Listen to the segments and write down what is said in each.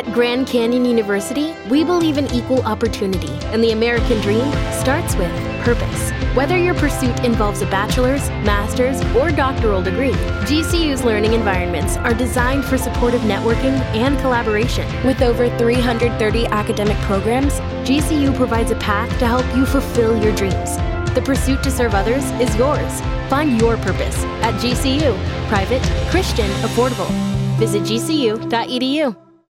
At Grand Canyon University, we believe in equal opportunity, and the American dream starts with purpose. Whether your pursuit involves a bachelor's, master's, or doctoral degree, GCU's learning environments are designed for supportive networking and collaboration. With over 330 academic programs, GCU provides a path to help you fulfill your dreams. The pursuit to serve others is yours. Find your purpose at GCU. Private, Christian, affordable. Visit gcu.edu.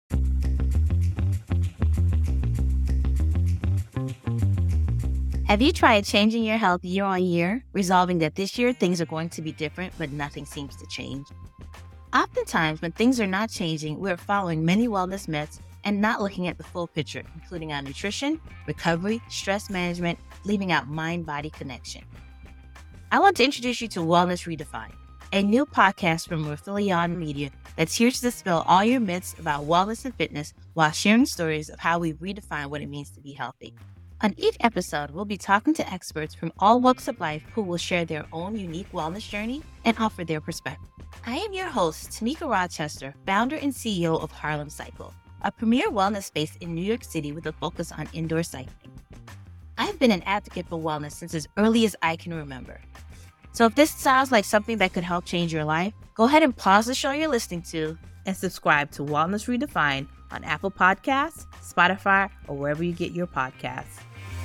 Have you tried changing your health year on year, resolving that this year things are going to be different, but nothing seems to change? Oftentimes, when things are not changing, we're following many wellness myths and not looking at the full picture, including our nutrition, recovery, stress management, leaving out mind-body connection. I want to introduce you to Wellness Redefined, a new podcast from Rathilion Media that's here to dispel all your myths about wellness and fitness while sharing stories of how we redefine what it means to be healthy. On each episode, we'll be talking to experts from all walks of life who will share their own unique wellness journey and offer their perspective. I am your host, Tamika Rochester, founder and CEO of Harlem Cycle, a premier wellness space in New York City with a focus on indoor cycling. I've been an advocate for wellness since as early as I can remember. So if this sounds like something that could help change your life, go ahead and pause the show you're listening to and subscribe to Wellness Redefined on Apple Podcasts, Spotify, or wherever you get your podcasts.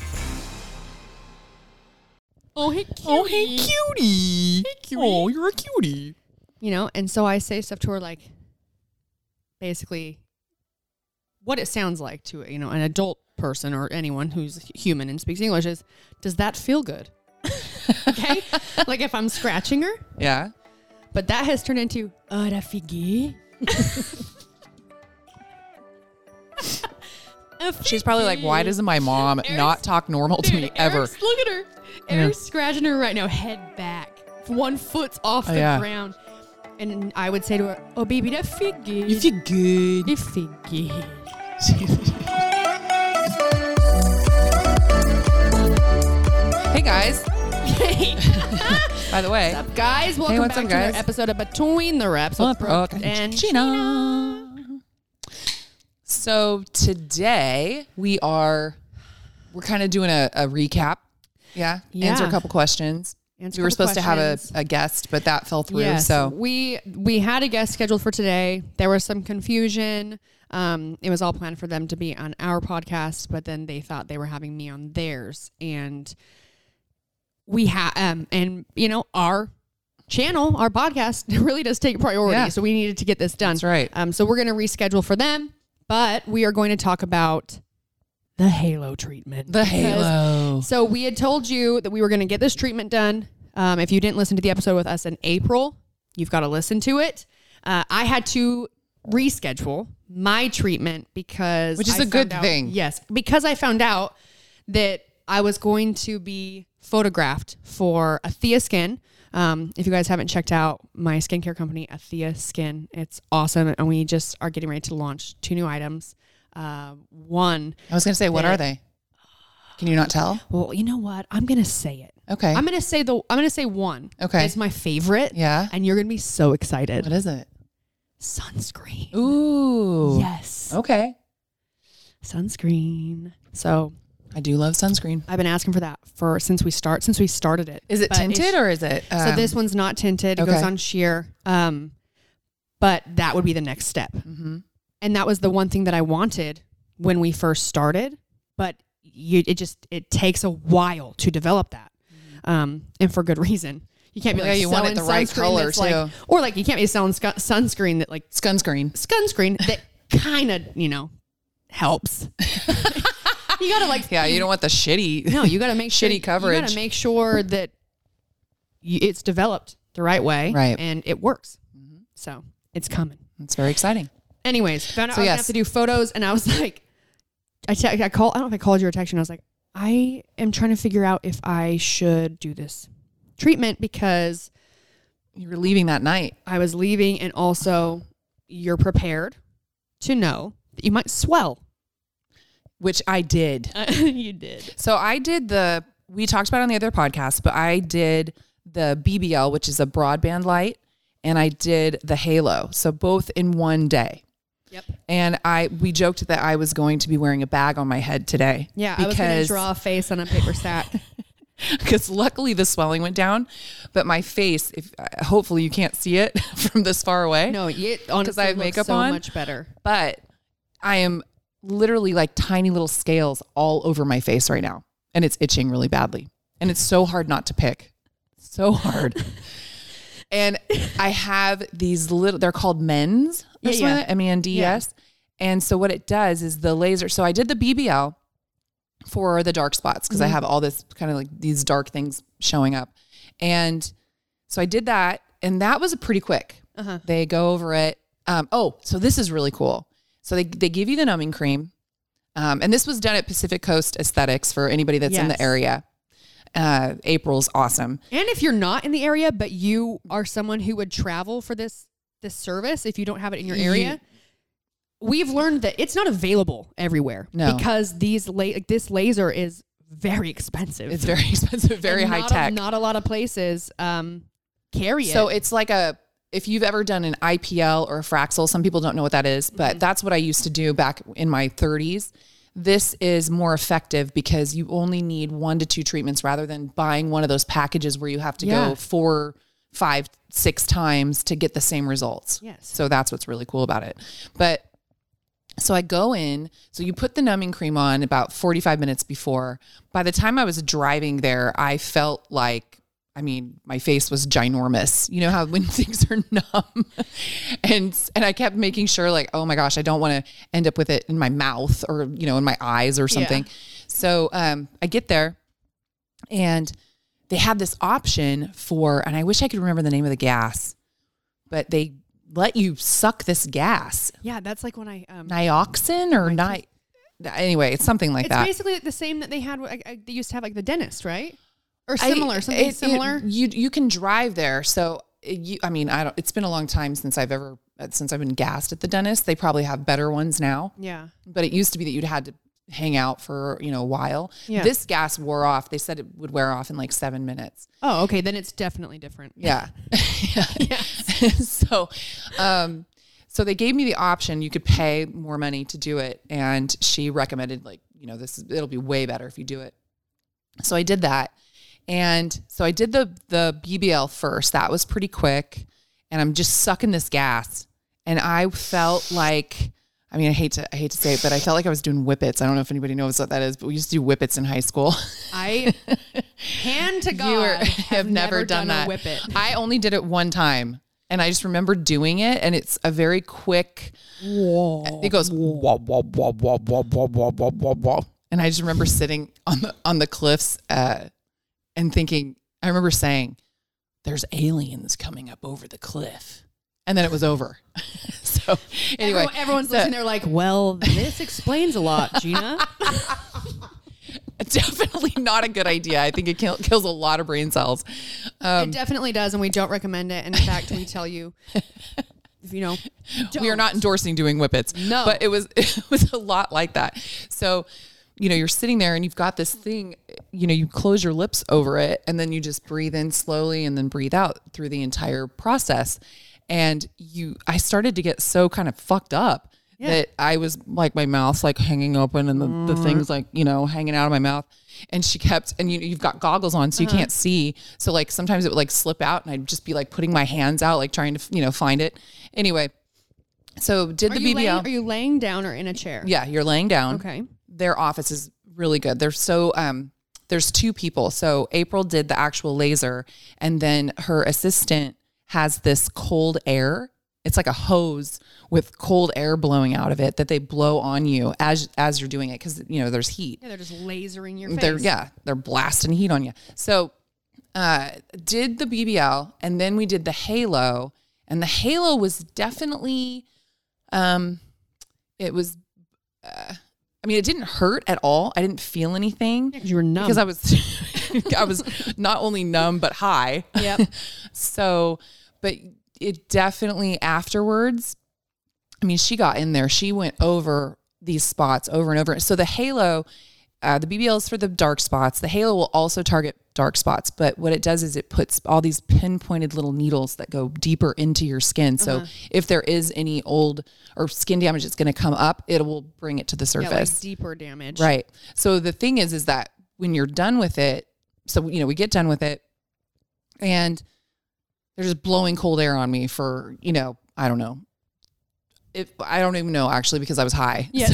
Oh, hey, cutie. Oh, hey, cutie. Hey, cutie. Oh, you're a cutie. You know, and so I say stuff to her like, basically, what it sounds like to, you know, an adult person or anyone who's human and speaks English is, does that feel good? Okay? Like if I'm scratching her. Yeah. But that has turned into, that figgy. She's probably like, why doesn't my mom not talk normal to me ever? Eric's, look at her. Eric's scratching her right now, head back. 1 foot's off the ground. And I would say to her, oh, baby, that feel good. You feel good. You feel good. Hey, guys. Hey. By the way. What's up, guys? Welcome what's back up, to guys? another episode of Between the Reps with Brooke and Gina. So today we're kind of doing a recap. Yeah. Answer a couple questions. We were supposed to have a guest, but that fell through. Yes, so we had a guest scheduled for today. There was some confusion. It was all planned for them to be on our podcast, but then they thought they were having me on theirs. And we and you know, our channel, our podcast really does take priority. Yeah. So we needed to get this done. That's right. So we're going to reschedule for them, but we are going to talk about the Halo treatment. The Halo. So we had told you that we were going to get this treatment done. If you didn't listen to the episode with us in April, you've got to listen to it. I had to reschedule my treatment because... Which is a good thing. Yes. Because I found out that I was going to be photographed for Athea Skin. If you guys haven't checked out my skincare company, Athea Skin, it's awesome. And we just are getting ready to launch 2 new items. One. I was going to say, what are they? Can you not tell? Well, you know what? I'm going to say it. Okay. I'm going to say one. Okay. It's my favorite. Yeah. And you're going to be so excited. What is it? Sunscreen. Ooh. Yes. Okay. Sunscreen. So I do love sunscreen. I've been asking for that since we started it. Is it tinted or is it? So this one's not tinted. It goes on sheer. But that would be the next step. Mm-hmm. And that was the one thing that I wanted when we first started, but it takes a while to develop that. And for good reason. You can't be like, you want it the right color too. Like, or like you can't be selling sunscreen that like sunscreen that kind of, you know, helps. You gotta like, you don't want the shitty. No, you gotta make shitty coverage. You gotta make sure that it's developed the right way, right, and it works. Mm-hmm. So it's coming. It's very exciting. Anyways, found out I was gonna have to do photos, and I was like, I don't know if I called you or texted you, and I was like, I am trying to figure out if I should do this treatment because you were leaving that night. I was leaving, and also you're prepared to know that you might swell. Which I did. You did. So I did we talked about it on the other podcast, but I did the BBL, which is a broadband light, and I did the Halo. So both in one day. Yep. And we joked that I was going to be wearing a bag on my head today. Yeah, I was going to draw a face on a paper sack. Because luckily the swelling went down, but my face, hopefully you can't see it from this far away. No, it honestly I have makeup so on, much better. But I am literally like tiny little scales all over my face right now, and it's itching really badly. And it's so hard not to pick. So hard. And I have these they're called MENS. MENDS. Yeah. And so what it does is the laser. So I did the BBL for the dark spots because I have all this kind of like these dark things showing up. And so I did that, and that was pretty quick. They go over it. So this is really cool. So they give you the numbing cream. And this was done at Pacific Coast Aesthetics for anybody that's in the area. April's awesome. And if you're not in the area, but you are someone who would travel for this service, if you don't have it in your area, we've learned that it's not available everywhere. No. Because this laser is very expensive. It's very expensive, very high tech. Not a lot of places carry it. So it's like if you've ever done an IPL or a Fraxel, some people don't know what that is, but that's what I used to do back in my 30s. This is more effective because you only need 1 to 2 treatments rather than buying one of those packages where you have to go 4, 5, 6 times to get the same results. Yes. So that's what's really cool about it. But so I go in, so you put the numbing cream on about 45 minutes before. By the time I was driving there, I felt like, my face was ginormous. You know how when things are numb and I kept making sure like, oh my gosh, I don't want to end up with it in my mouth or, in my eyes or something. Yeah. So, I get there and they had this option and I wish I could remember the name of the gas, but they let you suck this gas. Yeah. That's like when I, Nioxin or anyway, it's something like that. It's basically the same that they had. They used to have like the dentist, right? Or similar, similar. You can drive there. So it's been a long time since I've been gassed at the dentist. They probably have better ones now. Yeah. But it used to be that you'd had to hang out for, a while. Yeah. This gas wore off. They said it would wear off in like 7 minutes. Oh, okay. Then it's definitely different. Yeah. Yes. So they gave me the option. You could pay more money to do it. And she recommended it'll be way better if you do it. So I did that. And so I did the BBL first. That was pretty quick. And I'm just sucking this gas. And I felt like, I hate to say it, but I felt like I was doing whippets. I don't know if anybody knows what that is, but we used to do whippets in high school. I, hand to God, have never done that. A whippet. I only did it one time. And I just remember doing it. And it's a very quick, it goes, wah, wah, wah, wah, wah, wah, wah, wah, wah, wah. And I just remember sitting on the cliffs, and thinking, I remember saying, there's aliens coming up over the cliff. And then it was over. So anyway. Everyone's listening there like, well, this explains a lot, Gina. Definitely not a good idea. I think it kills a lot of brain cells. It definitely does, and we don't recommend it. And in fact, we tell you, don't. We are not endorsing doing whippets. No. But it was a lot like that. So you're sitting there and you've got this thing, you close your lips over it and then you just breathe in slowly and then breathe out through the entire process. And I started to get so kind of fucked up that I was like, my mouth's like hanging open and the thing's like, hanging out of my mouth. And she kept, and you've got goggles on, so you can't see. So like sometimes it would like slip out and I'd just be like putting my hands out, like trying to, find it. Anyway, so did the BBL. Are you laying down or in a chair? Yeah, you're laying down. Okay. Their office is really good. They're so, there's 2 people. So April did the actual laser and then her assistant has this cold air. It's like a hose with cold air blowing out of it that they blow on you as you're doing it. Cause there's heat. Yeah. They're just lasering your face. They're blasting heat on you. So, did the BBL and then we did the halo, and the halo was definitely, it was, it didn't hurt at all. I didn't feel anything. Yeah, 'cause you were numb. Because I was not only numb, but high. Yep. So, but it definitely afterwards, she got in there. She went over these spots over and over. So the halo the BBL is for the dark spots. The Halo will also target dark spots, but what it does is it puts all these pinpointed little needles that go deeper into your skin. So if there is any old or skin damage that's going to come up, it will bring it to the surface. Yeah, like deeper damage. Right. So the thing is that when you're done with it, so, we get done with it and they're just blowing cold air on me for, I don't know. I don't even know actually, because I was high. Yes.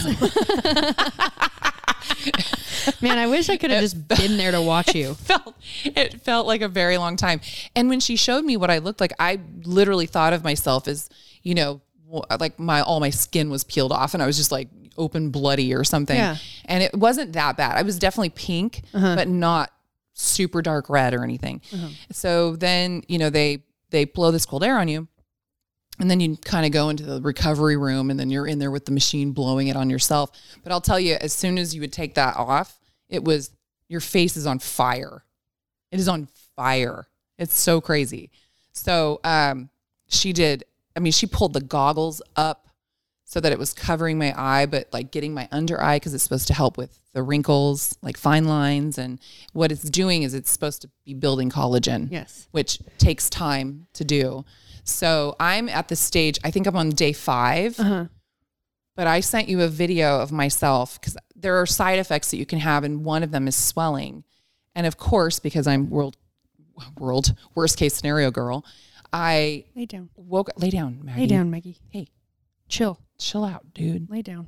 So. Man, I wish I could have just been there to watch you. It felt like a very long time. And when she showed me what I looked like, I literally thought of myself as, like all my skin was peeled off and I was just like open bloody or something. Yeah. And it wasn't that bad. I was definitely pink, but not super dark red or anything. So then, they blow this cold air on you. And then you kind of go into the recovery room and then you're in there with the machine blowing it on yourself. But I'll tell you, as soon as you would take that off, your face is on fire. It is on fire. It's so crazy. So she pulled the goggles up so that it was covering my eye, but like getting my under eye because it's supposed to help with the wrinkles, like fine lines. And what it's doing is it's supposed to be building collagen, yes, which takes time to do. So I'm at the stage, I think I'm on day 5, but I sent you a video of myself because there are side effects that you can have. And one of them is swelling. And of course, because I'm world worst case scenario girl, I lay down, lay down, Maggie. Lay down, Maggie. Hey, chill out, dude. Lay down.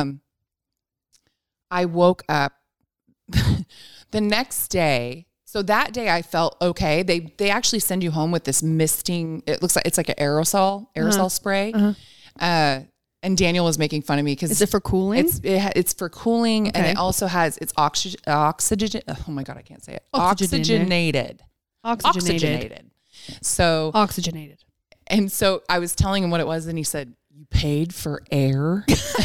I woke up the next day. So that day I felt okay. They actually send you home with this misting. It looks like it's like an aerosol spray. And Daniel was making fun of me because is it for cooling? It's for cooling, okay. And it also has oxygen. Oh my god, I can't say it. Oxygenated. So oxygenated. And so I was telling him what it was, and he said, "You paid for air."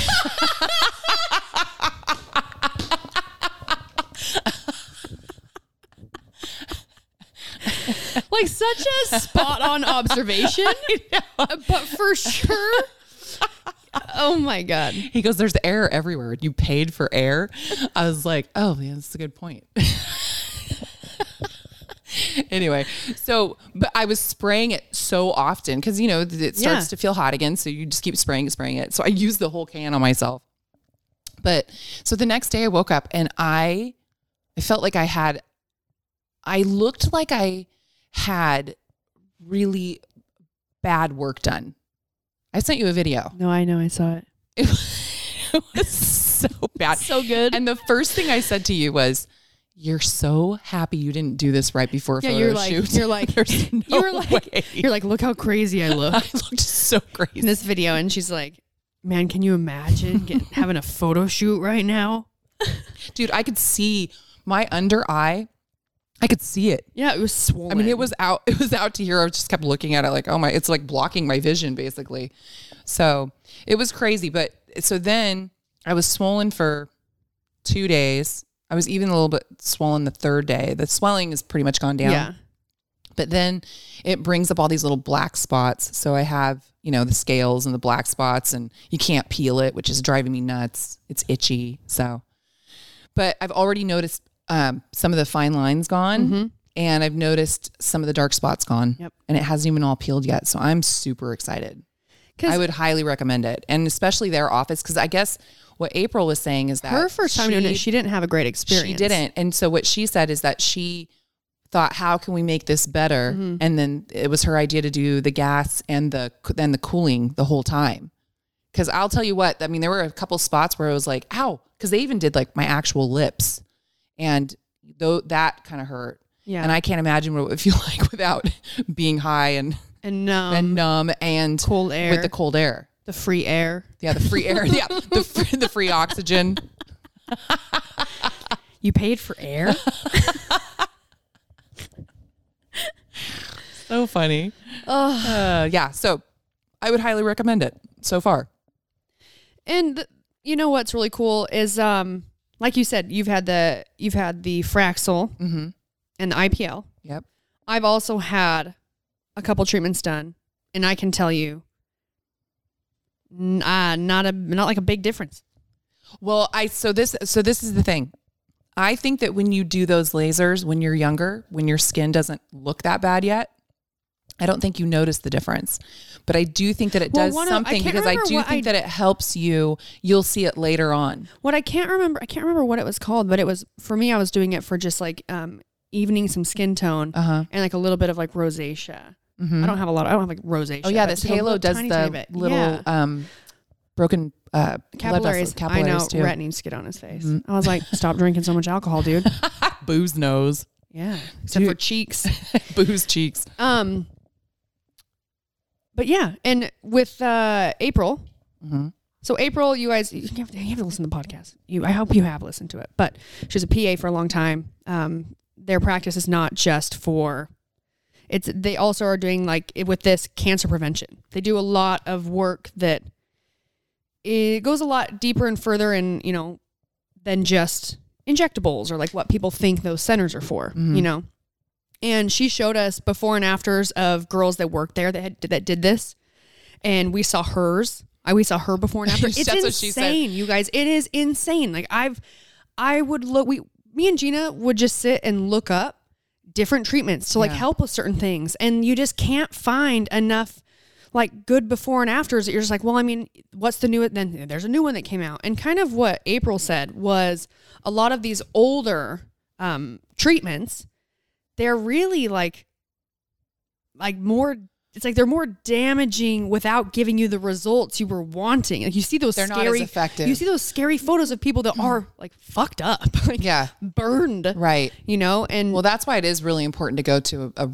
Like such a spot on observation, but for sure. Oh my God. He goes, "There's air everywhere. You paid for air." I was like, "Oh man, that's a good point." Anyway, but I was spraying it so often because, it starts to feel hot again. So you just keep spraying it. So I used the whole can on myself. But so the next day I woke up and I felt like I looked like I had really bad work done. I sent you a video. No, I know. I saw it. It was so bad. So good. And the first thing I said to you was, "You're so happy you didn't do this right before a photo shoot." You're like, "Look how crazy I look." I looked so crazy in this video. And she's like, "Man, can you imagine having a photo shoot right now?" Dude, I could see my under eye. I could see it. Yeah, it was swollen. I mean, it was out to here. I just kept looking at it like, oh my, it's like blocking my vision basically. So it was crazy. But so then I was swollen for 2 days. I was even a little bit swollen the third day. The swelling is pretty much gone down. Yeah. But then it brings up all these little black spots. So I have, the scales and the black spots and you can't peel it, which is driving me nuts. It's itchy. So, but I've already noticed some of the fine lines gone and I've noticed some of the dark spots gone. Yep. And it hasn't even all peeled yet. So I'm super excited. I would highly recommend it. And especially their office. Cause I guess what April was saying is that her first time doing it, she didn't have a great experience. She didn't. And so what she said is that she thought, how can we make this better? And then it was her idea to do the gas and the cooling the whole time. Cause I'll tell you what, I mean, there were a couple spots where I was like, ow. Cause they even did like my actual lips. And though that kind of hurt. Yeah. And I can't imagine what it would feel like without being high and numb and cold air with the cold air, the free air. Yeah. The free air. Yeah. The free oxygen. You paid for air. So funny. Yeah. So I would highly recommend it so far. And you know, what's really cool is, like you said, you've had the Fraxel and the IPL. Yep. I've also had a couple treatments done, and I can tell you, not like a big difference. Well, so this is the thing. I think that when you do those lasers, when you're younger, when your skin doesn't look that bad yet, I don't think you notice the difference. But I do think that it does something, because I do think that it helps you. You'll see it later on. What I can't remember what it was called, but it was, for me, I was doing it for just like evening some skin tone and like a little bit of like rosacea. I don't have like rosacea. Oh yeah, this Halo does the little broken capillaries. I know, too. Rhett needs to get on his face. I was like, stop drinking so much alcohol, dude. Booze nose. Yeah, except for cheeks. Booze cheeks. But yeah, and with April, so April, you guys, you have to listen to the podcast. I hope you have listened to it. But she was a PA for a long time. Their practice is not just for, they also are doing like with this cancer prevention. They do a lot of work that it goes a lot deeper and further in, you know, than just injectables or like what people think those centers are for, you know. And she showed us before and afters of girls that worked there that did this, and we saw hers. We saw her before and after. It's insane, you guys. It is insane. Like I would look. Me and Gina would just sit and look up different treatments to like help with certain things, and you just can't find enough like good before and afters that you're just like, well, I mean, what's the new? Then there's a new one that came out, and kind of what April said was a lot of these older treatments. They're really like more, it's like they're more damaging without giving you the results you were wanting. Like you see those not as effective. You see those scary photos of people that are like fucked up, like burned. Right. You know, and well, that's why it is really important to go to a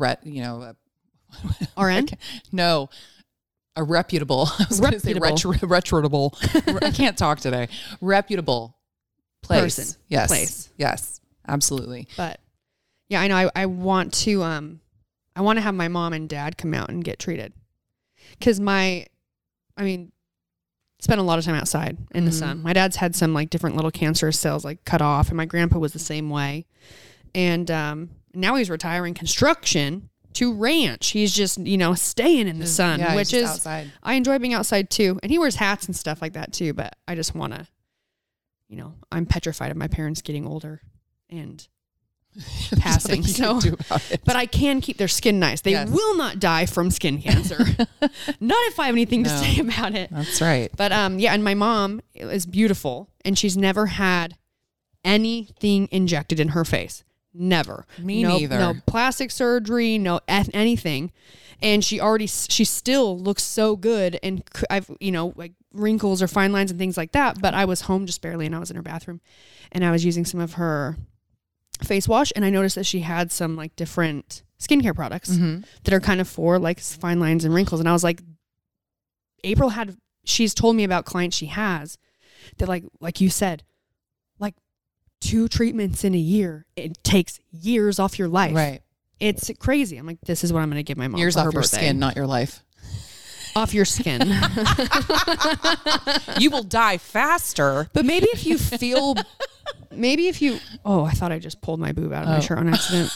RN? No, a reputable. I was going to say reputable. I can't talk today. Reputable place. Person. Yes. Place. Yes. Absolutely. But yeah, I know. I want to have my mom and dad come out and get treated. Because spent a lot of time outside in the sun. My dad's had some like different little cancerous cells like cut off, and my grandpa was the same way. And now he's retiring construction to ranch. He's just, you know, staying in the sun, which is outside. I enjoy being outside too. And he wears hats and stuff like that too. But I just want to, you know, I'm petrified of my parents getting older and passing. So, but I can keep their skin nice. They will not die from skin cancer. Not if I have anything to say about it. That's right. But and my mom is beautiful, and she's never had anything injected in her face. Never. Me neither. No plastic surgery, no anything. And she still looks so good. And I've, you know, like wrinkles or fine lines and things like that. But I was home just barely, and I was in her bathroom, and I was using some of her face wash, and I noticed that she had some like different skincare products that are kind of for like fine lines and wrinkles. And I was like, she's told me about clients she has that like you said, like 2 treatments in a year, it takes years off your life. Right. It's crazy. I'm like, this is what I'm going to give my mom years for off her your birthday. Skin, not your life. Off your skin. You will die faster. But maybe if you I thought I just pulled my boob out of my shirt on accident.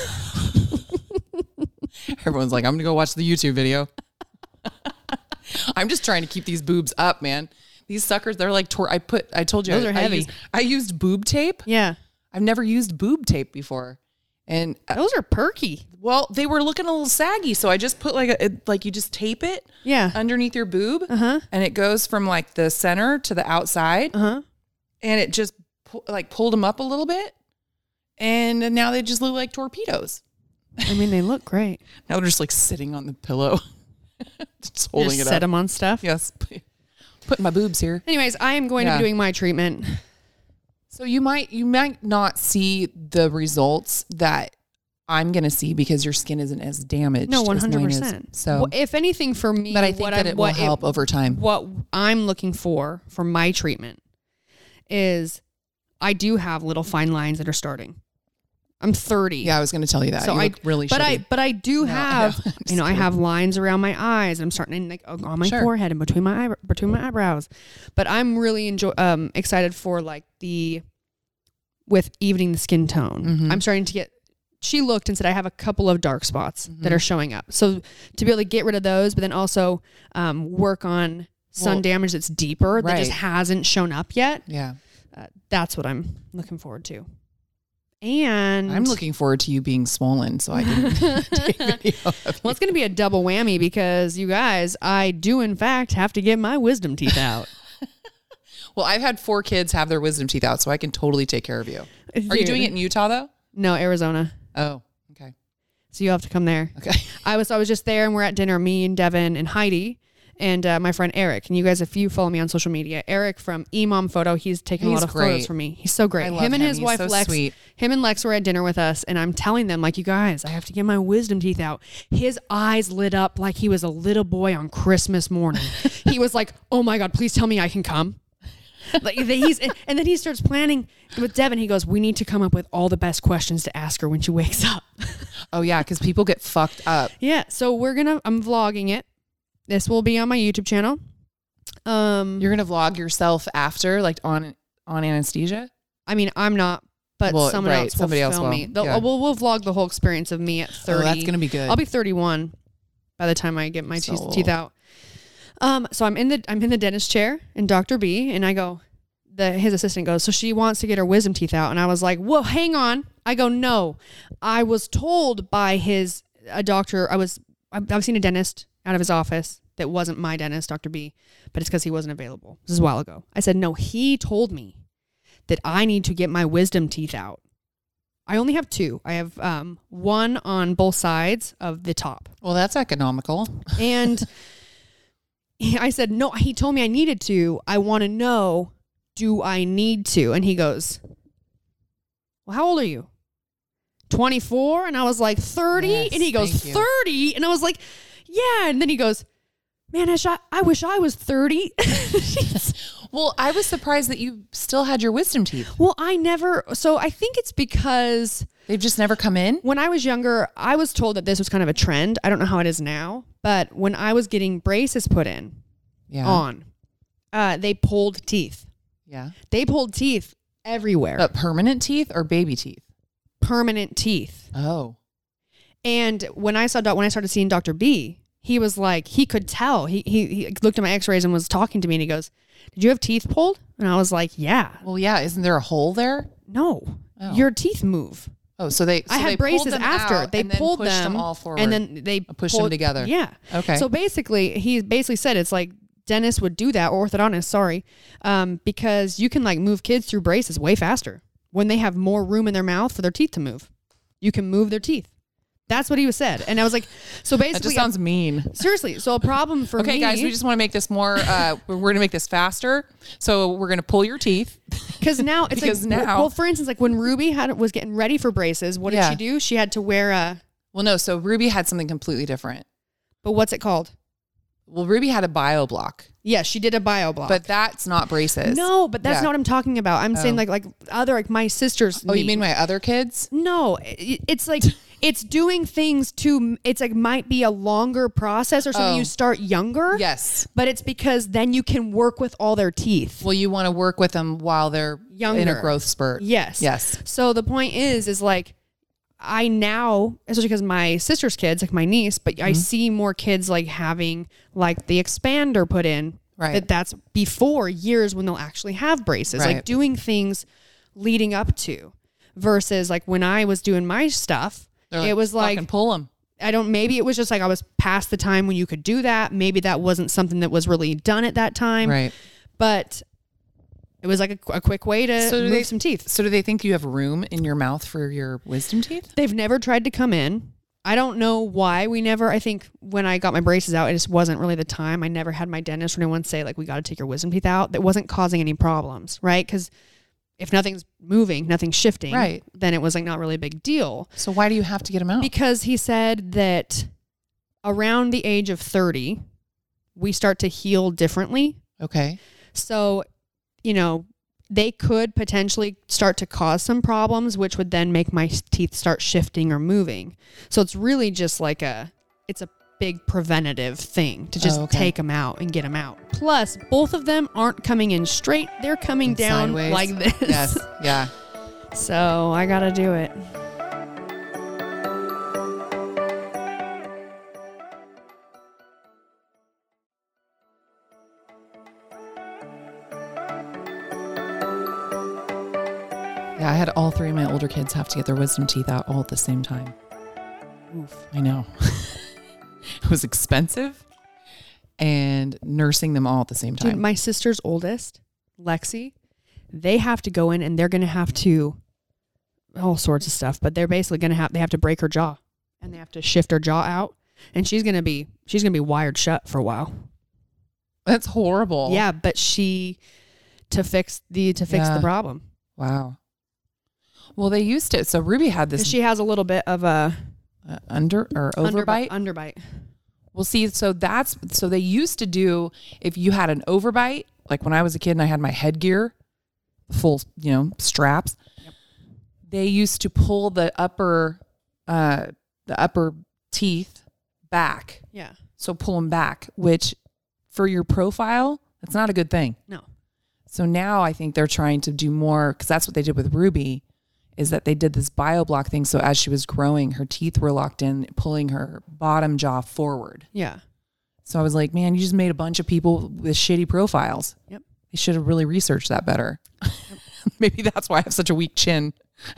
Everyone's like, I'm gonna go watch the YouTube video. I'm just trying to keep these boobs up, man. These suckers, they're like I told you those are heavy. I used boob tape. Yeah. I've never used boob tape before. And those are perky. Well, they were looking a little saggy, so I just put like you just tape it underneath your boob, and it goes from like the center to the outside, and it just pulled them up a little bit, and now they just look like torpedoes. I mean, they look great. Now they're just like sitting on the pillow, just holding it up. Set them on stuff. Yes, putting my boobs here. Anyways, I am going to be doing my treatment. So you might not see the results that I'm going to see because your skin isn't as damaged. No, 100%. So, well, if anything, for me, but I think that it will help over time. What I'm looking for my treatment is I do have little fine lines that are starting. I'm 30. Yeah, I was going to tell you that. So you look really shitty. But I do have, I have lines around my eyes. I'm starting like on my forehead and between my eyebrows. But I'm really excited for like with evening the skin tone. I'm starting to she looked and said, I have a couple of dark spots that are showing up. So to be able to get rid of those, but then also work on sun damage that's deeper that just hasn't shown up yet. Yeah. That's what I'm looking forward to. And I'm looking forward to you being swollen so I can take video of well, it's going to be a double whammy because you guys, I do in fact have to get my wisdom teeth out. Well, I've had 4 kids have their wisdom teeth out, so I can totally take care of you. Are you doing it in Utah though? No, Arizona. Oh, okay. So you have to come there. Okay. I was just there and we're at dinner, me and Devin and Heidi and my friend Eric. And you guys, if you follow me on social media, Eric from eMom Photo, he's taken a lot of photos for me. He's so great. I love him and him. his He's wife so Lex, sweet. him and Lex were at dinner with us and I'm telling them like, you guys, I have to get my wisdom teeth out. His eyes lit up like he was a little boy on Christmas morning. He was like, oh my God, please tell me I can come. Like and then he starts planning with Devin. He goes, we need to come up with all the best questions to ask her when she wakes up. Oh yeah, because people get fucked up. Yeah. So I'm vlogging it. This will be on my YouTube channel. You're gonna vlog yourself after, like on anesthesia. I mean, I'm not, but somebody else will film me. Yeah. We'll vlog the whole experience of me at 30. Oh, that's gonna be good. I'll be 31 by the time I get my teeth out. So I'm in the dentist chair and Dr. B and I go, his assistant goes, so she wants to get her wisdom teeth out. And I was like, well, hang on. I go, no, I was told by a doctor, I've seen a dentist out of his office that wasn't my dentist, Dr. B, but it's because he wasn't available. This is a while ago. I said, no, he told me that I need to get my wisdom teeth out. I only have 2. I have one on both sides of the top. Well, that's economical. And I said, no, he told me I needed to. I want to know, do I need to? And he goes, well, how old are you? 24? And I was like, 30? Yes, and he goes, 30? And I was like, yeah. And then he goes, man, I wish I was 30. Well, I was surprised that you still had your wisdom teeth. Well, so I think it's because They've just never come in? when I was younger, I was told that this was kind of a trend. I don't know how it is now, but when I was getting braces put in they pulled teeth. Yeah. They pulled teeth everywhere. But permanent teeth or baby teeth? Permanent teeth. Oh. And when I started seeing Dr. B, he was like, he could tell. He looked at my x-rays and was talking to me and he goes, did you have teeth pulled? And I was like, yeah. Well, yeah. Isn't there a hole there? No. Oh. Your teeth move. Oh, I had braces after. They pulled them all forward. and then they pushed them together. Yeah. Okay. So he basically said it's like dentists would do that, or orthodontists, sorry, because you can like move kids through braces way faster when they have more room in their mouth for their teeth to move. You can move their teeth. That's what he was said. And I was like, so basically. That just sounds mean. Seriously. So a problem for me. Okay, guys, we just want to make this more, we're going to make this faster. So we're going to pull your teeth. Because now it's well, for instance, like when Ruby was getting ready for braces, what did she do? She had to wear well, no. So Ruby had something completely different. But what's it called? Well, Ruby had a bio block. Yeah, she did a bio block. But that's not braces. No, but that's not what I'm talking about. I'm saying like my sister's. Oh, you mean my other kids? No, it's like it's doing things it's like might be a longer process or something. You start younger. Yes. But it's because then you can work with all their teeth. Well, you want to work with them while they're younger. In a growth spurt. Yes. Yes. So the point is like I now, especially because my sister's kids, like my niece, but I see more kids like having like the expander put in. Right. That's before years when they'll actually have braces, right. like doing things leading up to versus like when I was doing my stuff, it was like, pull them. Maybe it was just like I was past the time when you could do that. Maybe that wasn't something that was really done at that time. Right. But it was like a quick way to move some teeth. So do they think you have room in your mouth for your wisdom teeth? They've never tried to come in. I don't know why I think when I got my braces out, it just wasn't really the time. I never had my dentist or anyone say like, we got to take your wisdom teeth out. That wasn't causing any problems, right? Because if nothing's moving, nothing's shifting, right, then it was like not really a big deal. So why do you have to get them out? Because he said that around the age of 30, we start to heal differently. Okay. So, they could potentially start to cause some problems, which would then make my teeth start shifting or moving. So it's really just like it's a big preventative thing to just take them out and get them out. Plus, both of them aren't coming in straight. They're coming down sideways. Like this. Yes. Yeah. So I got to do it. Yeah, I had all 3 of my older kids have to get their wisdom teeth out all at the same time. Oof. I know. It was expensive, and nursing them all at the same time. Dude, my sister's oldest, Lexi, they have to go in and they're going to have to, all sorts of stuff, but they're basically going to they have to break her jaw and they have to shift her jaw out, and she's going to be wired shut for a while. That's horrible. Yeah, but to fix the problem. Wow. Well, they used to. So Ruby had this. She has a little bit of a overbite. Underbite. Well, see, so they used to do, if you had an overbite, like when I was a kid and I had my headgear, full, straps, yep. They used to pull the upper teeth back. Yeah. So pull them back, which for your profile, that's not a good thing. No. So now I think they're trying to do more, because that's what they did with Ruby, is that they did this BioBlock thing. So as she was growing, her teeth were locked in, pulling her bottom jaw forward. Yeah. So I was like, man, you just made a bunch of people with shitty profiles. Yep. They should have really researched that better. Yep. Maybe that's why I have such a weak chin.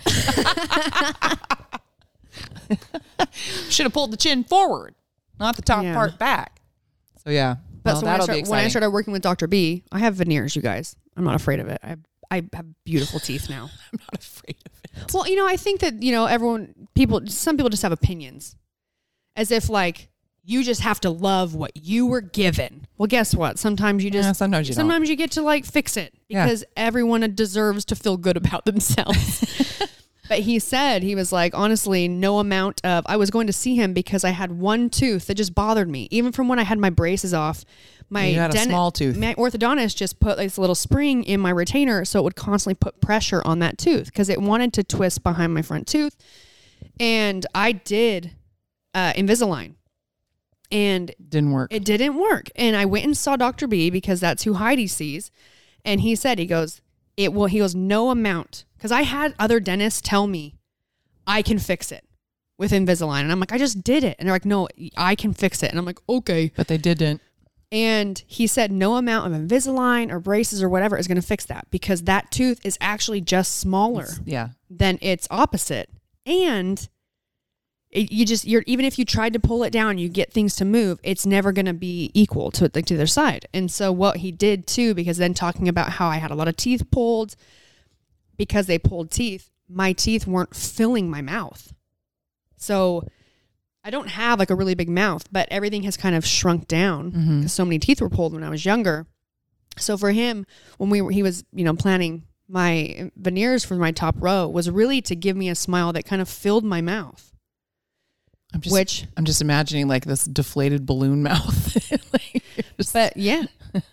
Should have pulled the chin forward, not the top part back. So yeah. But when I started working with Dr. B, I have veneers, you guys. I'm not afraid of it. I have beautiful teeth now. I'm not afraid of it. Well, I think that, some people just have opinions, as if like you just have to love what you were given. Well, guess what? Sometimes you just, sometimes you get to like fix it, because everyone deserves to feel good about themselves. But he said, he was like, honestly, no amount of, I was going to see him because I had one tooth that just bothered me. Even from when I had my braces off, you had a small tooth. My orthodontist just put like this little spring in my retainer so it would constantly put pressure on that tooth because it wanted to twist behind my front tooth. And I did Invisalign. And it didn't work. And I went and saw Dr. B because that's who Heidi sees. And he said, he goes, no amount. Because I had other dentists tell me I can fix it with Invisalign. And I'm like, I just did it. And they're like, no, I can fix it. And I'm like, okay. But they didn't. And he said no amount of Invisalign or braces or whatever is going to fix that, because that tooth is actually just smaller than its opposite. And even if you tried to pull it down, you get things to move, it's never going to be equal to the other side. And so what he did too, because then talking about how I had a lot of teeth pulled, because they pulled teeth, my teeth weren't filling my mouth. So I don't have like a really big mouth, but everything has kind of shrunk down because so many teeth were pulled when I was younger. So for him, when he was, planning my veneers for my top row, was really to give me a smile that kind of filled my mouth. I'm just imagining like this deflated balloon mouth. But yeah.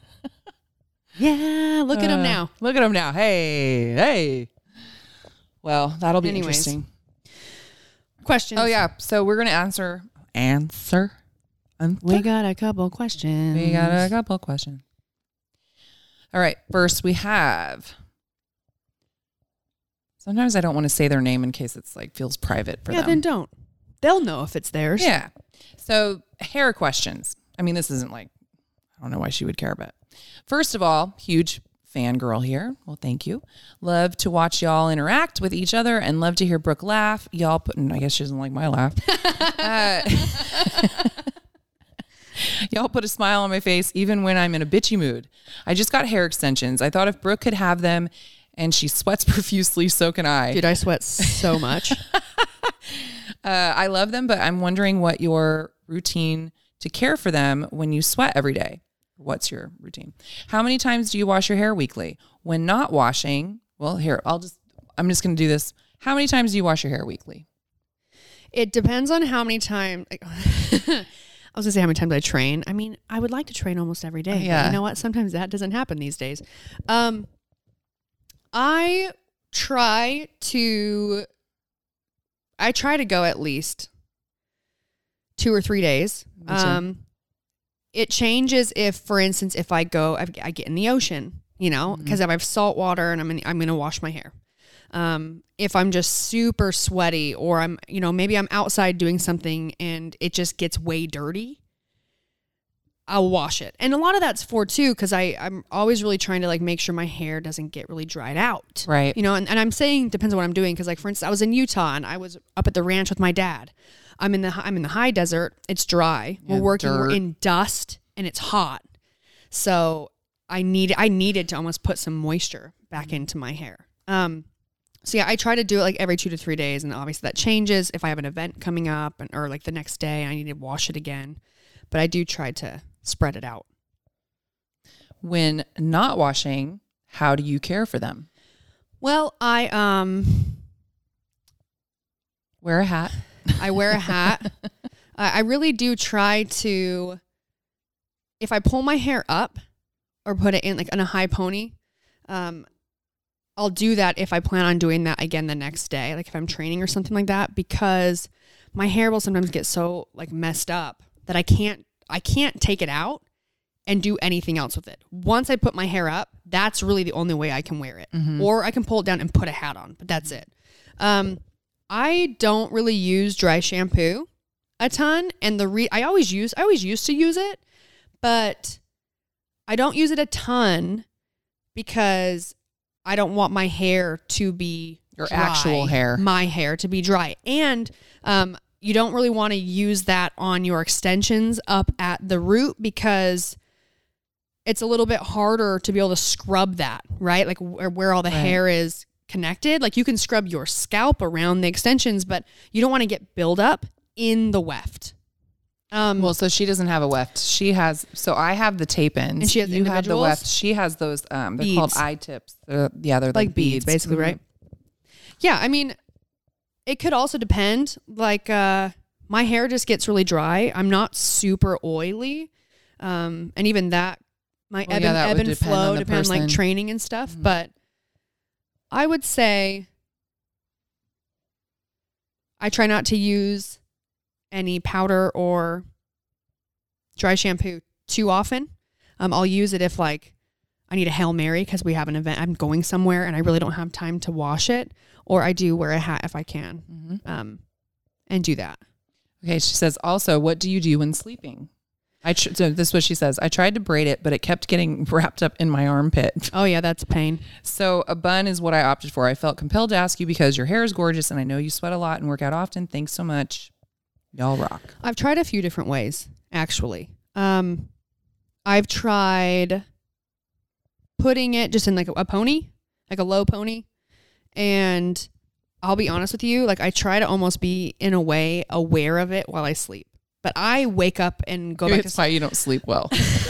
Yeah, look at him now. Look at him now. Hey. Well, that'll be interesting. Questions. Oh yeah. So we're gonna answer. We got a couple questions. All right. First we have. Sometimes I don't want to say their name in case it's like feels private for them. Yeah, then don't. They'll know if it's theirs. Yeah. So hair questions. I mean, this isn't like, I don't know why she would care, but first of all, huge fangirl here. Well, thank you. Love to watch y'all interact with each other and love to hear Brooke laugh. I guess she doesn't like my laugh. Y'all put a smile on my face even when I'm in a bitchy mood. I just got hair extensions. I thought if Brooke could have them and she sweats profusely, so can I. Dude, I sweat so much. I love them, but I'm wondering what your routine to care for them when you sweat every day. What's your routine? How many times do you wash your hair weekly? When not washing, well, here, I'm just going to do this. How many times do you wash your hair weekly? It depends on how many times. I was going to say how many times I train. I mean, I would like to train almost every day. Yeah. But you know what? Sometimes that doesn't happen these days. I try to go at least 2 or 3 days. It changes if, for instance, if I get in the ocean, because if I have salt water and I'm going to wash my hair. If I'm just super sweaty or maybe I'm outside doing something and it just gets way dirty, I'll wash it. And a lot of that's for too, because I'm always really trying to like make sure my hair doesn't get really dried out. Right. You know, and I'm saying depends on what I'm doing. Because like for instance, I was in Utah and I was up at the ranch with my dad. I'm in the high desert. It's dry. Yeah, We're in dust and it's hot. So I needed to almost put some moisture back into my hair. So yeah, I try to do it like every 2 to 3 days, and obviously that changes if I have an event coming up or like the next day I need to wash it again. But I do try to spread it out. When not washing, how do you care for them? Well, I wear a hat. I wear a hat. I really do try to, if I pull my hair up or put it in like in a high pony, I'll do that if I plan on doing that again the next day, like if I'm training or something like that, because my hair will sometimes get so like messed up that I can't take it out and do anything else with it. Once I put my hair up, that's really the only way I can wear it. Mm-hmm. Or I can pull it down and put a hat on, but that's it. I don't really use dry shampoo a ton, and I always used to use it, but I don't use it a ton because I don't want my hair to be Your dry, actual hair. my hair to be dry. And you don't really want to use that on your extensions up at the root because it's a little bit harder to be able to scrub that, right? Like where all the hair is connected. Like you can scrub your scalp around the extensions, but you don't want to get buildup in the weft. Well, so she doesn't have a weft. She has, so I have the tape ends. And she has you have the individuals? weft. She has those, they're Beads. called eye tips. They're like beads. Basically, Mhm. right? Yeah, I mean, it could also depend. Like, my hair just gets really dry. I'm not super oily. And even that might Well, yeah, that ebb would and depend on flow the depending on like person. training and stuff. Mhm. But I would say I try not to use any powder or dry shampoo too often. I'll use it if like I need a Hail Mary because we have an event. I'm going somewhere and I really don't have time to wash it. Or I do wear a hat if I can, and do that. Okay. She says also, what do you do when sleeping? So this is what she says. I tried to braid it, but it kept getting wrapped up in my armpit. Oh yeah, that's a pain. So a bun is what I opted for. I felt compelled to ask you because your hair is gorgeous and I know you sweat a lot and work out often. Thanks so much. Y'all rock. I've tried a few different ways, actually. I've tried putting it just in like a pony, like a low pony. And I'll be honest with you, like I try to almost be in a way aware of it while I sleep. But I wake up and go back to That's why you don't sleep well.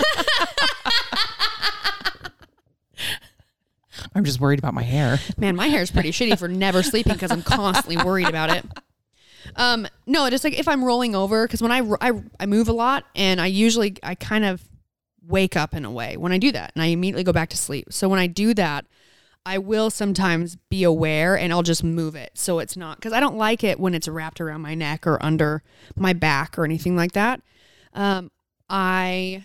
I'm just worried about my hair. Man, my hair is pretty shitty for never sleeping because I'm constantly worried about it. No, just like if I'm rolling over, because when I move a lot and I kind of wake up in a way when I do that and I immediately go back to sleep. So when I do that, I will sometimes be aware and I'll just move it. So it's not, because I don't like it when it's wrapped around my neck or under my back or anything like that. I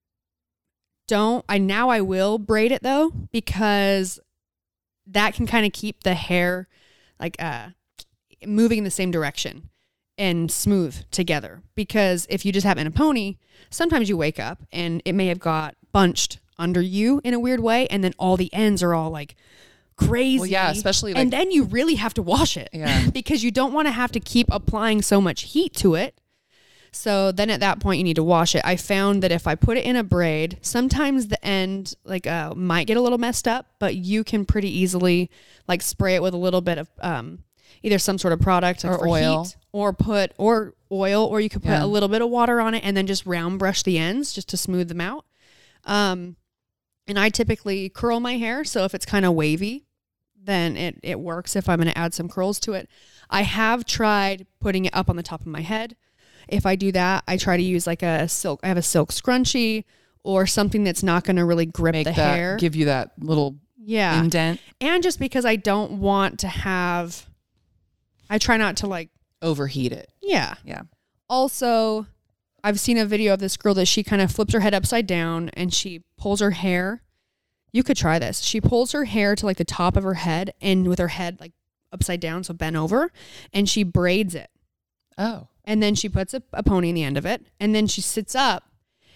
will braid it though, because that can kind of keep the hair like moving in the same direction and smooth together. Because if you just have it in a pony, sometimes you wake up and it may have got bunched under you in a weird way, and then all the ends are all like crazy. Well, yeah, especially like, and then you really have to wash it, Yeah. because you don't want to have to keep applying so much heat to it. So then at that point you need to wash it. I found that if I put it in a braid, sometimes the end like might get a little messed up, but you can pretty easily like spray it with a little bit of either some sort of product like Or for oil. heat, or oil, or you could put a little bit of water on it and then just round brush the ends just to smooth them out. And I typically curl my hair, so if it's kind of wavy, then it works if I'm going to add some curls to it. I have tried putting it up on the top of my head. If I do that, I try to use like I have a silk scrunchie or something that's not going to really grip the hair. Give you that little indent. And just because I don't want to I try not to like Overheat it. Yeah. Yeah. Also, I've seen a video of this girl that she kind of flips her head upside down and she pulls her hair. You could try this. She pulls her hair to like the top of her head and with her head like upside down, so bent over, and she braids it. Oh. And then she puts a pony in the end of it, and then she sits up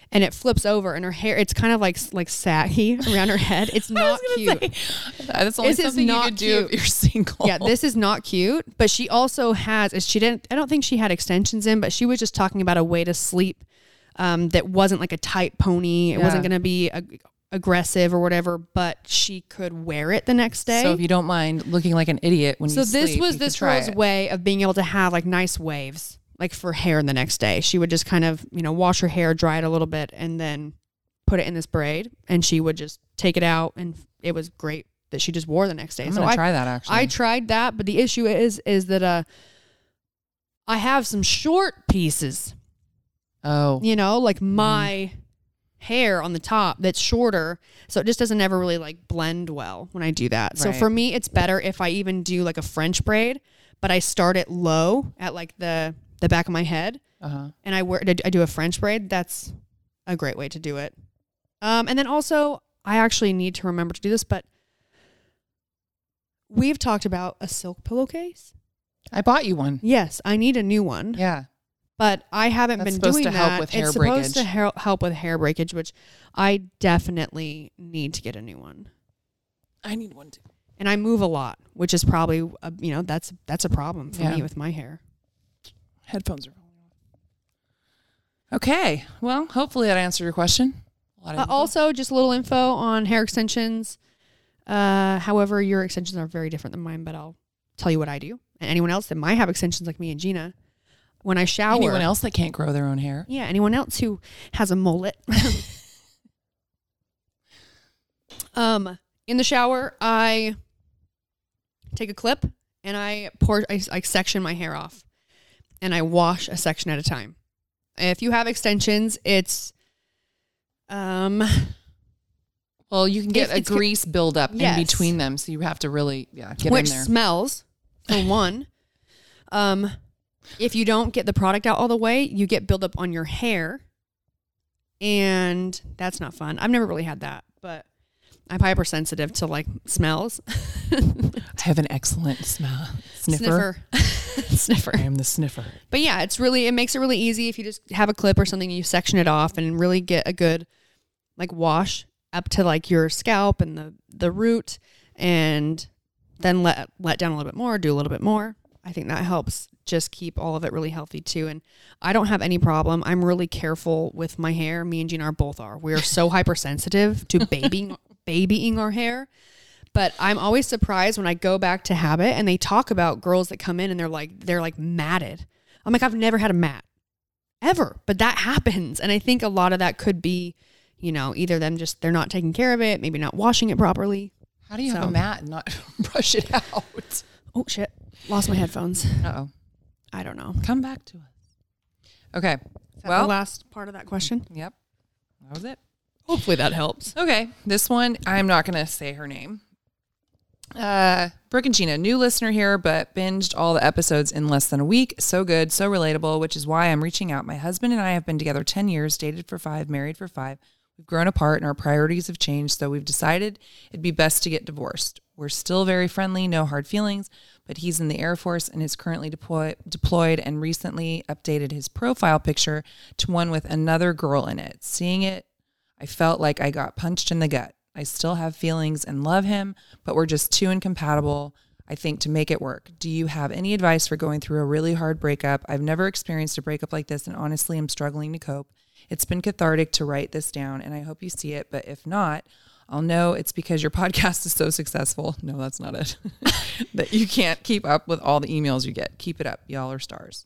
and it flips over, and her hair, it's kind of like saggy around her head. It's not cute. That's only something you could do if you're single. Yeah, this is not cute. But she also has, I don't think she had extensions in, but she was just talking about a way to sleep that wasn't like a tight pony. It wasn't going to be aggressive or whatever, but she could wear it the next day. So if you don't mind looking like an idiot when you sleep, this was this girl's way of being able to have like nice waves, like for hair the next day. She would just kind of, wash her hair, dry it a little bit, and then put it in this braid, and she would just take it out, and it was great that she just wore the next day. I'm going to try that, actually. I tried that, but the issue is that I have some short pieces. Oh. Like my hair on the top that's shorter, so it just doesn't ever really like blend well when I do that. Right. So for me, it's better if I even do like a French braid, but I start it low at like the back of my head, and I do a French braid. That's a great way to do it. And then also, I actually need to remember to do this, but we've talked about a silk pillowcase. I bought you one. Yes, I need a new one. Yeah. But I haven't been doing that. Help with hair it's breakage. supposed to help with hair breakage, which I definitely need to get a new one. I need one too. And I move a lot, which is probably, that's a problem for me with my hair. Headphones are falling off. Okay. Well, hopefully that answered your question. Also, just a little info on hair extensions. However, your extensions are very different than mine, but I'll tell you what I do. And anyone else that might have extensions like me and Gina, when I shower. Anyone else that can't grow their own hair? Yeah, anyone else who has a mullet. In the shower, I take a clip and I section my hair off, and I wash a section at a time. If you have extensions, it's well, you can get a grease buildup in between them, so you have to really get in there. Which smells, for one. If you don't get the product out all the way, you get buildup on your hair, and that's not fun. I've never really had that, but I'm hypersensitive to like smells. I have an excellent sniffer. Sniffer. I am the sniffer. But yeah, it makes it really easy if you just have a clip or something, you section it off and really get a good like wash up to like your scalp and the root, and then let down a little bit more, do a little bit more. I think that helps just keep all of it really healthy too. And I don't have any problem. I'm really careful with my hair. Me and Gina both are. We are so hypersensitive to babying our hair. But I'm always surprised when I go back to habit and they talk about girls that come in and they're like matted. I'm like, I've never had a mat ever, but that happens. And I think a lot of that could be, either them just, they're not taking care of it, maybe not washing it properly. How do you have a mat and not brush it out? Oh shit. Lost my headphones. Uh-oh. I don't know. Come back to us. Okay. Is that the last part of that question? Yep. That was it. Hopefully that helps. Okay. This one, I'm not going to say her name. Brooke and Gina, new listener here, but binged all the episodes in less than a week. So good, so relatable, which is why I'm reaching out. My husband and I have been together 10 years, dated for 5, married for 5. We've grown apart and our priorities have changed, so we've decided it'd be best to get divorced. We're still very friendly, no hard feelings, but he's in the Air Force and is currently deployed and recently updated his profile picture to one with another girl in it. Seeing it, I felt like I got punched in the gut. I still have feelings and love him, but we're just too incompatible, I think, to make it work. Do you have any advice for going through a really hard breakup? I've never experienced a breakup like this, and honestly, I'm struggling to cope. It's been cathartic to write this down, and I hope you see it, but if not, I'll know it's because your podcast is so successful. No, that's not it. That you can't keep up with all the emails you get. Keep it up. Y'all are stars.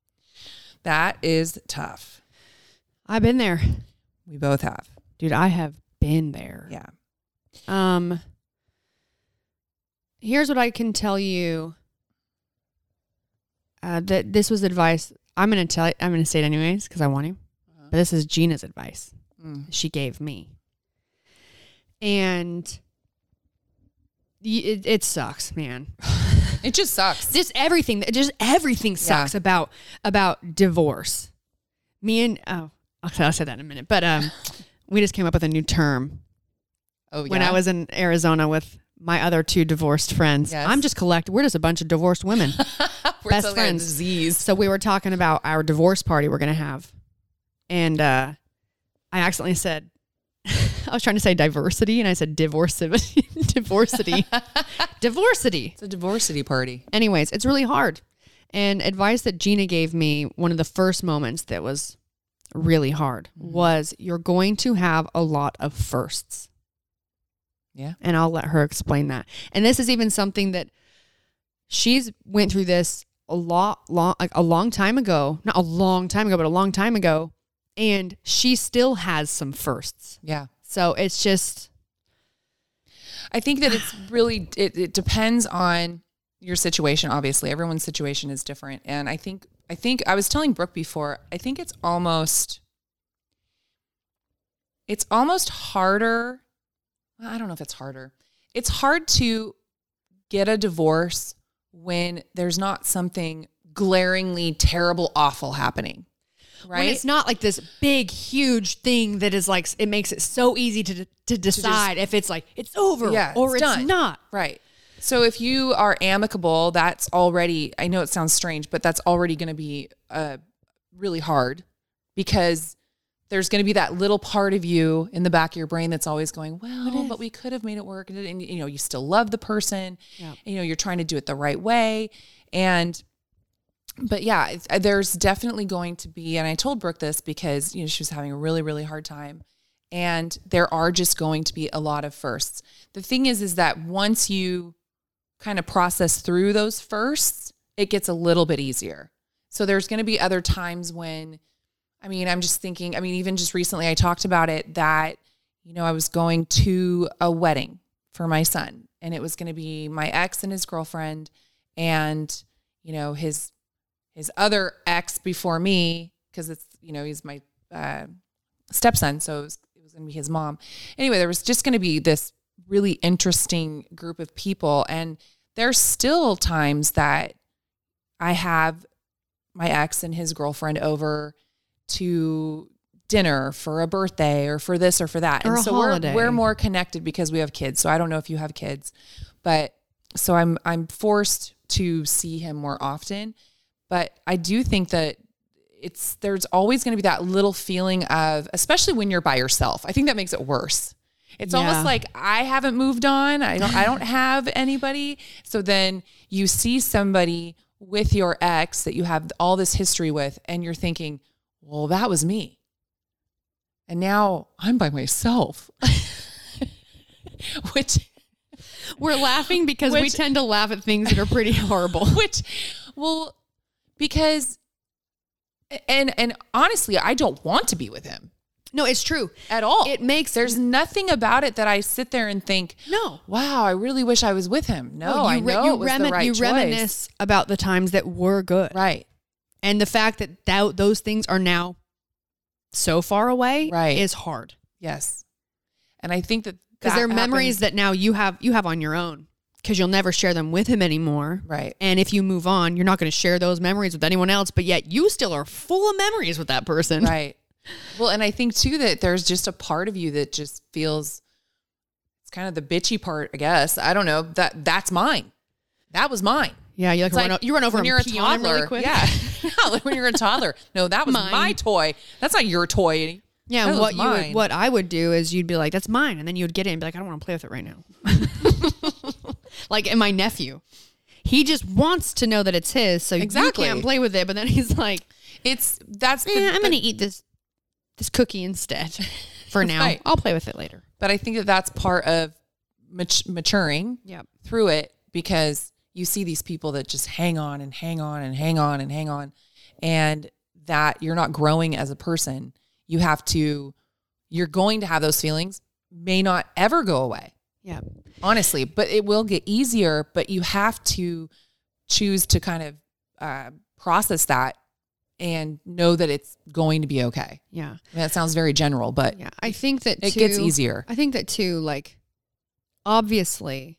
That is tough. I've been there. We both have. Dude, I have been there. Yeah. Here's what I can tell you. That this was advice. I'm going to say it anyways because I want to. But this is Gina's advice. She gave me. And it sucks, man. It just sucks. Just everything sucks about divorce. I'll say that in a minute. But we just came up with a new term. Oh, yeah. When I was in Arizona with my other 2 divorced friends. Yes. We're just a bunch of divorced women. Best friends. Disease. So we were talking about our divorce party we're going to have. And I accidentally said, I was trying to say diversity and I said divorcity. Divorcity. Divorcity. It's a divorcity party. Anyways, it's really hard. And advice that Gina gave me, one of the first moments that was really hard was you're going to have a lot of firsts. Yeah. And I'll let her explain that. And this is even something that she's went through this a long time ago. Not a long time ago, but a long time ago. And she still has some firsts. Yeah. So it's just, I think that it's really, it depends on your situation. Obviously, everyone's situation is different. And I think I was telling Brooke before, I think it's almost harder. I don't know if it's harder. It's hard to get a divorce when there's not something glaringly terrible, awful happening. Right. When it's not like this big, huge thing that is like, it makes it so easy to decide if it's like, it's over or it's done. not. Right. So if you are amicable, that's already, I know it sounds strange, but that's already going to be really hard because there's going to be that little part of you in the back of your brain that's always going, well, but we could have made it work. And you know, you still love the person, you know, you're trying to do it the right way. But yeah, there's definitely going to be, and I told Brooke this because, you know, she was having a really, really hard time. And there are just going to be a lot of firsts. The thing is that once you kind of process through those firsts, it gets a little bit easier. So there's going to be other times when, I mean, I'm just thinking, I mean, even just recently I talked about it that, you know, I was going to a wedding for my son and it was going to be my ex and his girlfriend and, you know, his other ex before me, because it's, you know, he's my stepson, so it was going to be his mom. Anyway, there was just going to be this really interesting group of people, and there's still times that I have my ex and his girlfriend over to dinner for a birthday or for this or for that. Or and a so holiday. we're more connected because we have kids. So I don't know if you have kids, but so I'm forced to see him more often. But I do think that there's always going to be that little feeling of, especially when you're by yourself. I think that makes it worse. It's almost like I haven't moved on. I don't have anybody. So then you see somebody with your ex that you have all this history with, and you're thinking, well, that was me. And now I'm by myself. Which we're laughing because we tend to laugh at things that are pretty horrible. Because, and honestly, I don't want to be with him. No, it's true. At all. There's nothing about it that I sit there and think, no, wow, I really wish I was with him. No, I know it was the right choice. You reminisce about the times that were good. Right. And the fact that those things are now so far away is hard. Yes. And I think that because they're memories that now you have on your own. Because you'll never share them with him anymore. Right. And if you move on, you're not going to share those memories with anyone else, but yet you still are full of memories with that person. Right. Well, and I think too that there's just a part of you that just feels, it's kind of the bitchy part, I guess. I don't know, that's mine. That was mine. Yeah, you run over when you're a toddler. Really quick. Yeah. Like when you're a toddler. No, that was my toy. That's not your toy. Yeah, what I would do is you'd be like, that's mine. And then you would get it and be like, I don't want to play with it right now. Like, and my nephew, he just wants to know that it's his. So you can't play with it. But then he's like, I'm going to eat this cookie instead for now. Right. I'll play with it later. But I think that's part of maturing through it, because you see these people that just hang on and hang on and hang on and hang on, and that you're not growing as a person. You're going to have those feelings, may not ever go away. Yeah. Honestly, but it will get easier, but you have to choose to kind of process that and know that it's going to be okay. Yeah. I mean, that sounds very general, but yeah, I think that it gets easier. I think that too, like, obviously,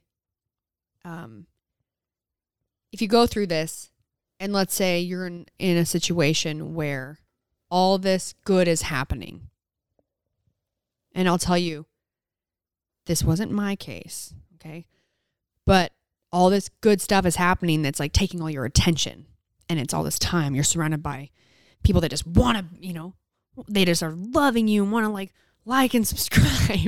if you go through this and let's say you're in a situation where all this good is happening, and I'll tell you, this wasn't my case, okay? But all this good stuff is happening that's like taking all your attention, and it's all this time. You're surrounded by people that just want they just are loving you and want to like and subscribe.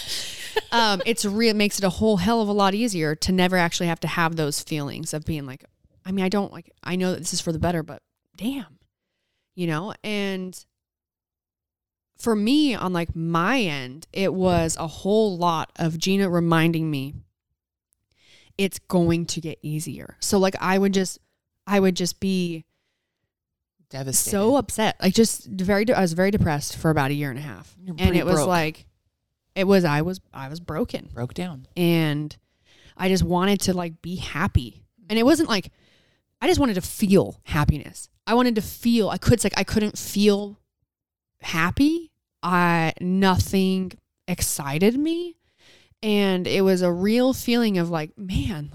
It makes it a whole hell of a lot easier to never actually have to have those feelings of being like, I mean, I know that this is for the better, but damn, and for me on my end, it was a whole lot of Gina reminding me it's going to get easier. So I would just be devastated, so upset. I was very depressed for about a year and a half. And it was broke. I was broken. Broke down. And I just wanted to be happy. And it wasn't I just wanted to feel happiness. I wanted to feel, I couldn't feel happy. Nothing excited me. And it was a real feeling of man,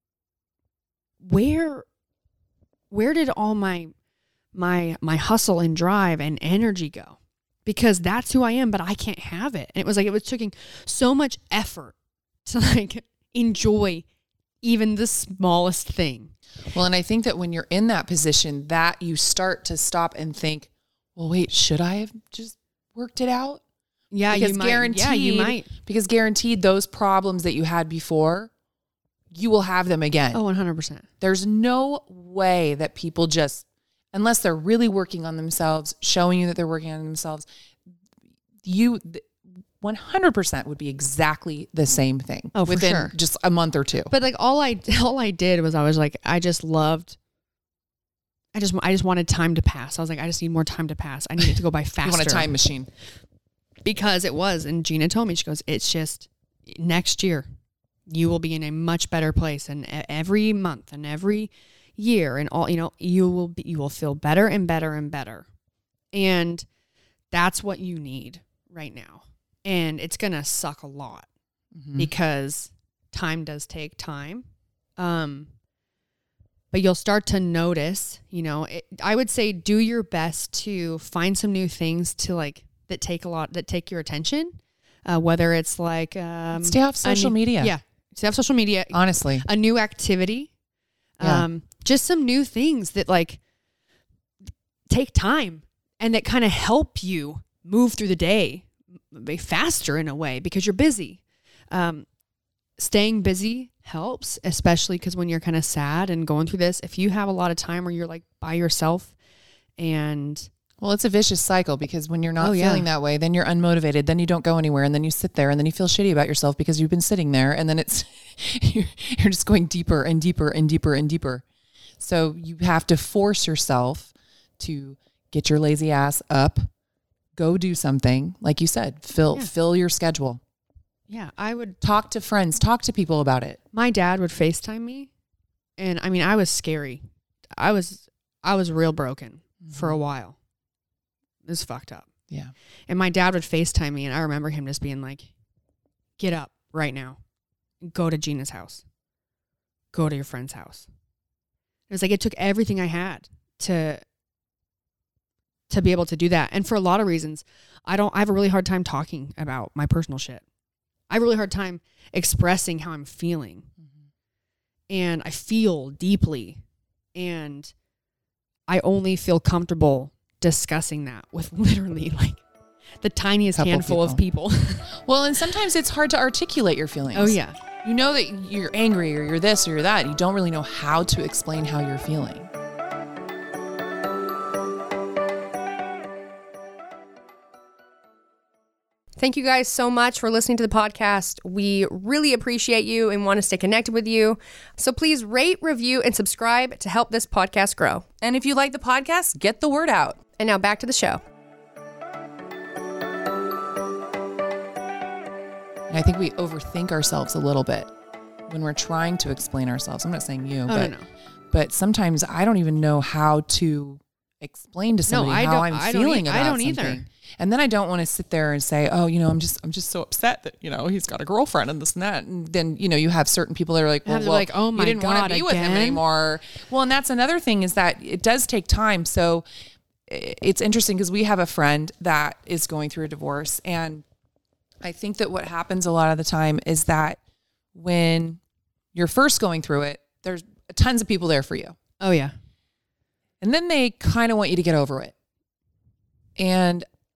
where did all my hustle and drive and energy go? Because that's who I am, but I can't have it. And it was taking so much effort to enjoy even the smallest thing. Well, and I think that when you're in that position, that you start to stop and think, well, wait, should I have just worked it out? Yeah, because you might. Guaranteed, yeah, you might. Because guaranteed those problems that you had before, you will have them again. Oh, 100%. There's no way that people just, unless they're really working on themselves, showing you that they're working on themselves, 100% would be exactly the same thing. Oh, for within sure. just a month or two. But all I did was I just wanted time to pass. I was I just need more time to pass. I need it to go by faster. You want a time machine. Because it was. And Gina told me, she goes, it's just next year, you will be in a much better place. And every month and every year and all, you will feel better and better and better. And that's what you need right now. And it's going to suck a lot because time does take time. But you'll start to notice, I would say do your best to find some new things to that take your attention. Whether it's stay off social media. Yeah. Stay off social media. Honestly. A new activity. Yeah. Just some new things that take time and that kind of help you move through the day faster in a way because you're busy. Staying busy helps, especially because when you're kind of sad and going through this, if you have a lot of time where you're by yourself and... Well, it's a vicious cycle because when you're not feeling that way, then you're unmotivated, then you don't go anywhere, and then you sit there and then you feel shitty about yourself because you've been sitting there, and then it's you're just going deeper and deeper and deeper and deeper. So you have to force yourself to get your lazy ass up, go do something, like you said, fill your schedule. Yeah, I would talk to friends, talk to people about it. My dad would FaceTime me, and I mean, I was scary. I was real broken for a while. It was fucked up. Yeah. And my dad would FaceTime me, and I remember him just being like, get up right now. Go to Gina's house. Go to your friend's house. It was it took everything I had to be able to do that. And for a lot of reasons, I have a really hard time talking about my personal shit. I have a really hard time expressing how I'm feeling. And I feel deeply. And I only feel comfortable discussing that with literally the tiniest handful of people. Well, and sometimes it's hard to articulate your feelings. Oh, yeah. You know that you're angry or you're this or you're that. You don't really know how to explain how you're feeling. Thank you guys so much for listening to the podcast. We really appreciate you and want to stay connected with you. So please rate, review, and subscribe to help this podcast grow. And if you like the podcast, get the word out. And now back to the show. I think we overthink ourselves a little bit when we're trying to explain ourselves. I'm not saying you, but sometimes I don't even know how to explain to somebody how I'm feeling about something. Either. And then I don't want to sit there and say, oh, I'm just so upset that, he's got a girlfriend and this and that. And then, you have certain people that are like, well, oh my God, you didn't want to be with him anymore. Well, and that's another thing is that it does take time. So it's interesting because we have a friend that is going through a divorce. And I think that what happens a lot of the time is that when you're first going through it, there's tons of people there for you. Oh, yeah. And then they kind of want you to get over it. And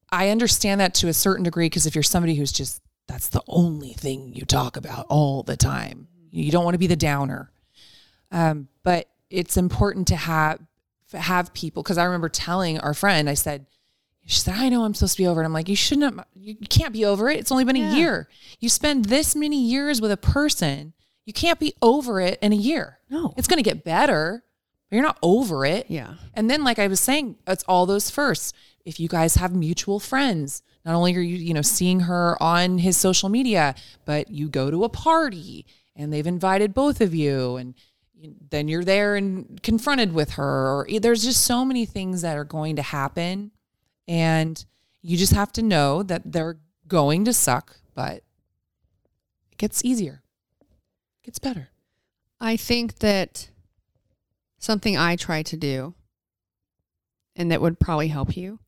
I understand that to a certain degree, because if you're somebody who's just, that's the only thing you talk about all the time, you don't want to be the downer. But it's important to have people, because I remember telling our friend, she said, I know I'm supposed to be over it. I'm like, you can't be over it. It's only been a year. You spend this many years with a person. You can't be over it in a year. No. It's going to get better, but you're not over it. Yeah. And then, like I was saying, it's all those firsts. If you guys have mutual friends, not only are you, seeing her on his social media, but you go to a party and they've invited both of you, and then you're there and confronted with her. Or there's just so many things that are going to happen. And you just have to know that they're going to suck, but it gets easier. It gets better. I think that something I try to do, and that would probably help you,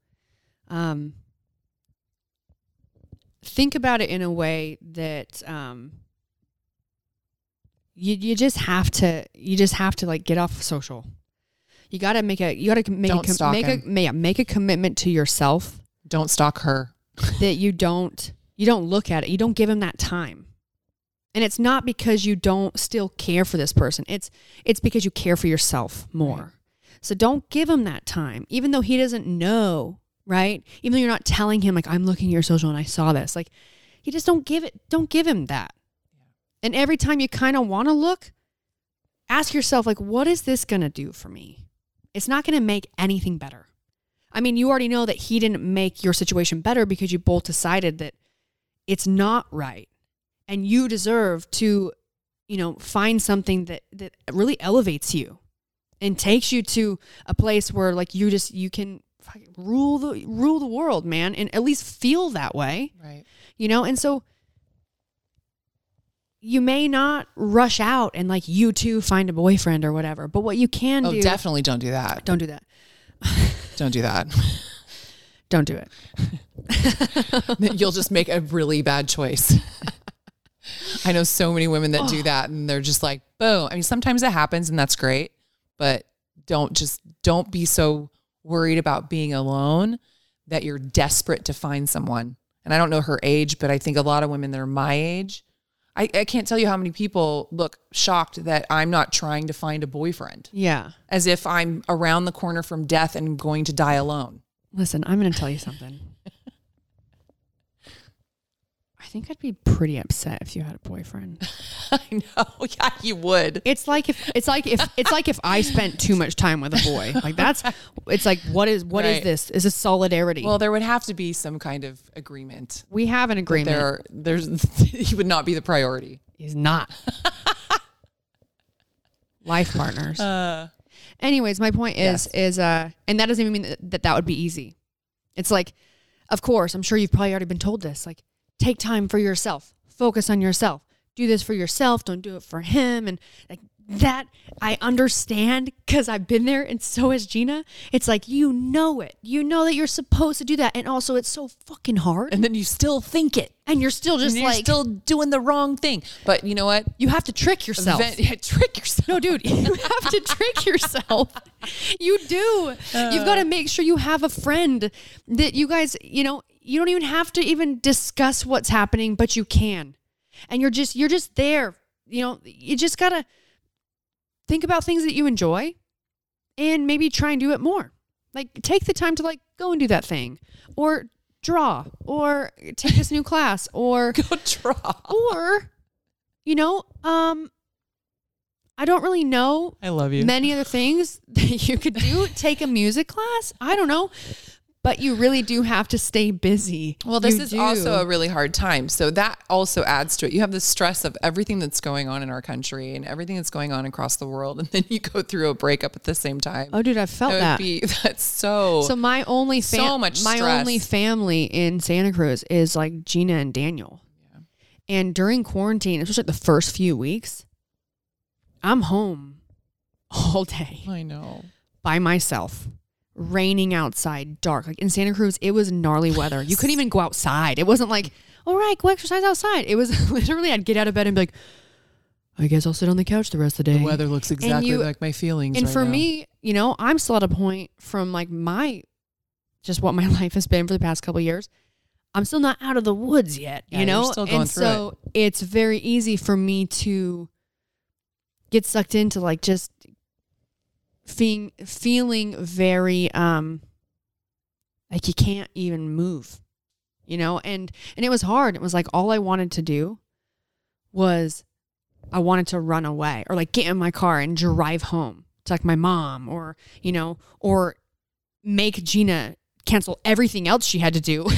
think about it in a way that you just have to like get off social. You got to make a commitment to yourself. Don't stalk her. That you don't look at it. You don't give him that time. And it's not because you don't still care for this person. It's because you care for yourself more. Right. So don't give him that time, even though he doesn't know, right? Even though you're not telling him, like, I'm looking at your social and I saw this. Like, you just don't give him that. And every time you kind of want to look, ask yourself, like, what is this going to do for me? It's not going to make anything better. I mean, you already know that he didn't make your situation better because you both decided that it's not right. And you deserve to, find something that really elevates you and takes you to a place where, like, you can rule the world, man, and at least feel that way. Right. And so you may not rush out and, like, you two find a boyfriend or whatever, but what you can do. Oh, definitely don't do that. Don't do that. Don't do that. Don't do it. You'll just make a really bad choice. I know so many women that do that, and they're just like, boom. I mean, sometimes it happens and that's great, but don't be so worried about being alone that you're desperate to find someone. And I don't know her age, but I think a lot of women that are my age, I can't tell you how many people look shocked that I'm not trying to find a boyfriend. Yeah. As if I'm around the corner from death and going to die alone. Listen, I'm going to tell you something. I think I'd be pretty upset if you had a boyfriend. I know. Yeah, you would. It's like if I spent too much time with a boy. Like, it's like, what is this? Is this solidarity? Well, there would have to be some kind of agreement. We have an agreement. He would not be the priority. He's not. Life partners. Anyways, my point is, and that doesn't even mean that would be easy. It's like, of course, I'm sure you've probably already been told this, like, take time for yourself, focus on yourself, do this for yourself. Don't do it for him. And like that, I understand because I've been there, and so has Gina. It's like, you know that you're supposed to do that. And also it's so fucking hard. And then you still think it. And you're still just you're still doing the wrong thing. But you know what? You have to trick yourself. Trick yourself. No, dude, you have to trick yourself. You do. You've got to make sure you have a friend that you guys, you don't even have to even discuss what's happening, but you can. And you're just there. You just got to think about things that you enjoy and maybe try and do it more. Like, take the time to, like, go and do that thing, or draw, or take this new class, or go draw, or, I don't really know. I love you. Many other things that you could do. Take a music class. I don't know. But you really do have to stay busy. Well, this is also a really hard time. So that also adds to it. You have the stress of everything that's going on in our country and everything that's going on across the world. And then you go through a breakup at the same time. Oh, dude, I felt that. That's so my only so much stress. My only family in Santa Cruz is like Gina and Daniel. Yeah. And during quarantine, especially the first few weeks, I'm home all day. I know. By myself. Raining outside, dark. Like in Santa Cruz, it was gnarly weather. You couldn't even go outside. It wasn't like, all right, go exercise outside. It was literally, I'd get out of bed and be like, I guess I'll sit on the couch the rest of the day. The weather looks exactly like my feelings. And right for now. me, I'm still at a point from like my just what my life has been for the past couple of years, I'm still not out of the woods yet, Yeah, you know? you're still going and through so it's very easy for me to get sucked into like just feeling very like you can't even move, you know? And it was hard. It was like all I wanted to do was I wanted to run away or like get in my car and drive home to like my mom or, you know, or make Gina cancel everything else she had to do.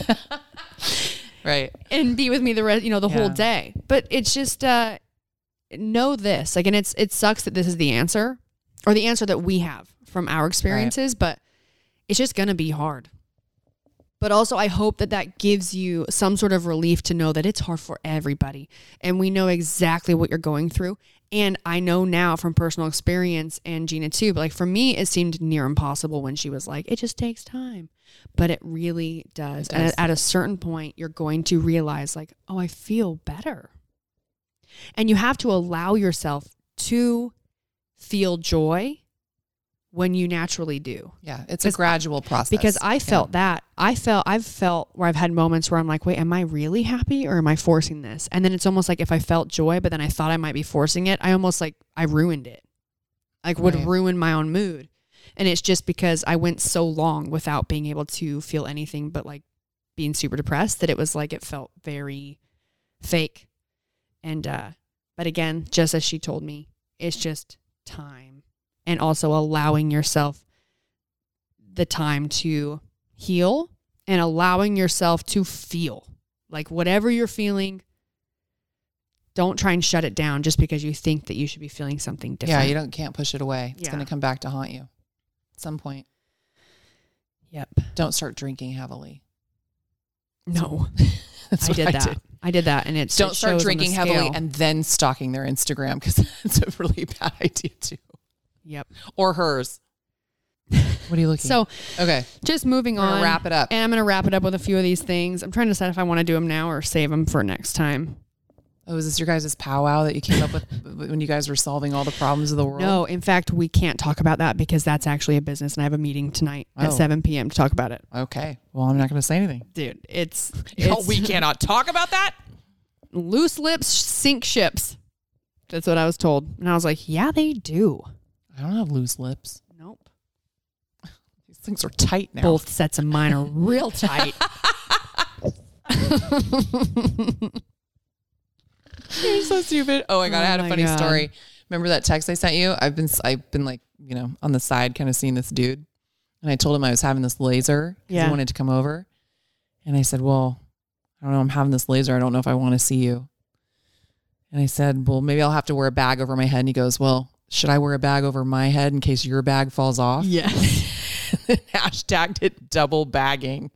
Right. And be with me the rest, you know, the whole Yeah. day. But it's just know this. Like, and it sucks that this is the answer or the answer that we have from our experiences, but it's just going to be hard. But also I hope that gives you some sort of relief to know that it's hard for everybody. And we know exactly what you're going through. And I know now from personal experience and Gina too, but like for me, it seemed near impossible when she was like, it just takes time, but it really does. And at a certain point, you're going to realize like, oh, I feel better. And you have to allow yourself to feel joy when you naturally do. Yeah. It's a gradual process. Because I felt that. I've felt where I've had moments where I'm like, wait, am I really happy or am I forcing this? And then it's almost like if I felt joy, but then I thought I might be forcing it, I almost like I ruined it. Like would ruin my own mood. And it's just because I went so long without being able to feel anything but like being super depressed that it was like it felt very fake. And but again, just as she told me, it's just time. And also allowing yourself the time to heal and allowing yourself to feel like whatever you're feeling. Don't try and shut it down just because you think that you should be feeling something different. Yeah, you can't push it away. It's going to come back to haunt you at some point. Yep. Don't start drinking heavily. No. That's I what did that. did. I did that. And it's Don't start drinking heavily and then stalking their Instagram because that's a really bad idea too. Yep. Or hers. What are you looking So, okay. just moving We're gonna on. wrap it up. And I'm going to wrap it up with a few of these things. I'm trying to decide if I want to do them now or save them for next time. Oh, is this your guys' powwow that you came up with when you guys were solving all the problems of the world? No, in fact, we can't talk about that because that's actually a business and I have a meeting tonight at 7 p.m. to talk about it. Okay. Well, I'm not going to say anything. Dude, it's we cannot talk about that? loose lips sink ships. That's what I was told. And I was like, yeah, they do. I don't have loose lips. Nope. These things are tight now. Both sets of mine are real tight. You're so stupid. Oh my God. I had a funny God. story. Remember that text I sent you? I've been like, you know, on the side kind of seeing this dude. And I told him I was having this laser because he wanted to come over. And I said, well, I don't know. I'm having this laser. I don't know if I want to see you. And I said, well, maybe I'll have to wear a bag over my head. And he goes, well, should I wear a bag over my head in case your bag falls off? Yes. Hashtagged it double bagging.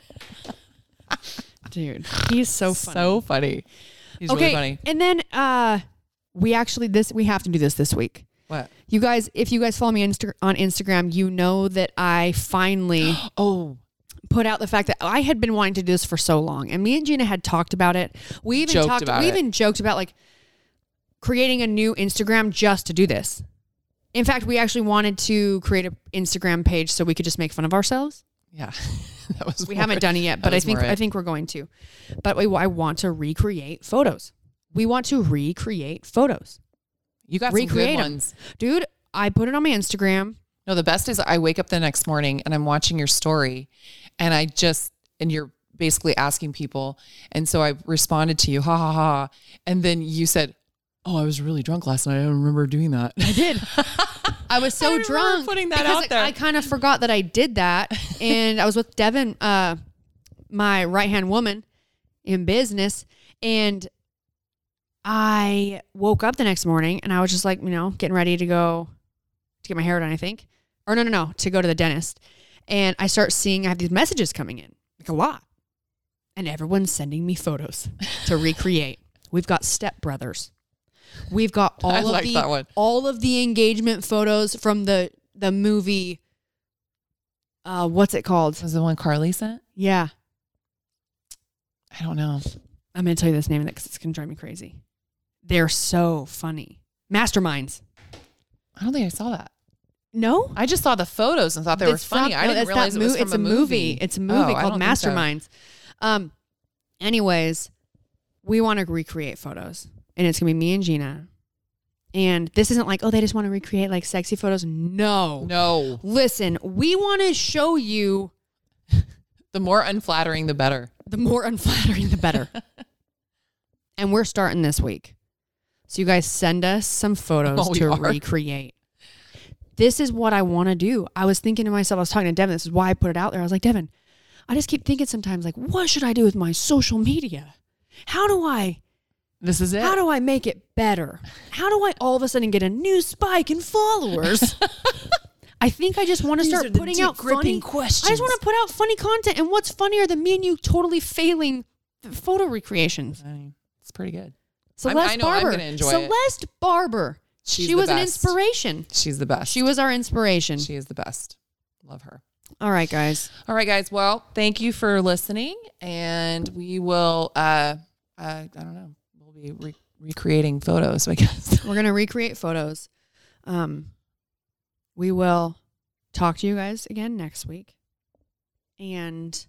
Dude, he's so funny. So funny. He's okay. really funny. And then we have to do this week. What? You guys, if you guys follow me on Instagram, you know that I finally put out the fact that I had been wanting to do this for so long. And me and Gina had talked about it. We even joked about like creating a new Instagram just to do this. In fact, we actually wanted to create an Instagram page so we could just make fun of ourselves. Yeah. We haven't done it yet, but I think we're going to. But I want to recreate photos. We want to recreate photos. You got some good ones. Dude, I put it on my Instagram. No, the best is I wake up the next morning and I'm watching your story and and you're basically asking people. And so I responded to you, ha ha ha. And then you said, oh, I was really drunk last night. I don't remember doing that. I did. I was so drunk. Putting that because out there. I kind of forgot that I did that. And I was with Devin, my right-hand woman in business. And I woke up the next morning and I was just like, getting ready to go to get my hair done, I think. Or no, to go to the dentist. And I start seeing I have these messages coming in, like a lot. And everyone's sending me photos to recreate. We've got stepbrothers. We've got all of the engagement photos from the movie. What's it called? Was the one Carly sent? Yeah. I don't know. I'm going to tell you this name of it because it's going to drive me crazy. They're so funny. Masterminds. I don't think I saw that. No? I just saw the photos and thought they were funny. I didn't realize it was from it's a movie. It's a movie called Masterminds. Anyways, we want to recreate photos. And it's going to be me and Gina. And this isn't like, oh, they just want to recreate like sexy photos. No. Listen, we want to show you. The more unflattering, the better. The more unflattering, the better. And we're starting this week. So you guys send us some photos to recreate. This is what I want to do. I was thinking to myself, I was talking to Devin. This is why I put it out there. I was like, Devin, I just keep thinking sometimes like, what should I do with my social media? This is it. How do I make it better? How do I all of a sudden get a new spike in followers? I think I just want to start putting out funny questions. I just want to put out funny content. And what's funnier than me and you totally failing photo recreations? It's pretty good. Celeste I know Barber. I'm going to enjoy Celeste Barber. She was an inspiration. She's the best. She was our inspiration. She is the best. Love her. All right, guys. Well, thank you for listening. And we will, I don't know, we'll be recreating photos, I guess. We're going to recreate photos. We will talk to you guys again next week. And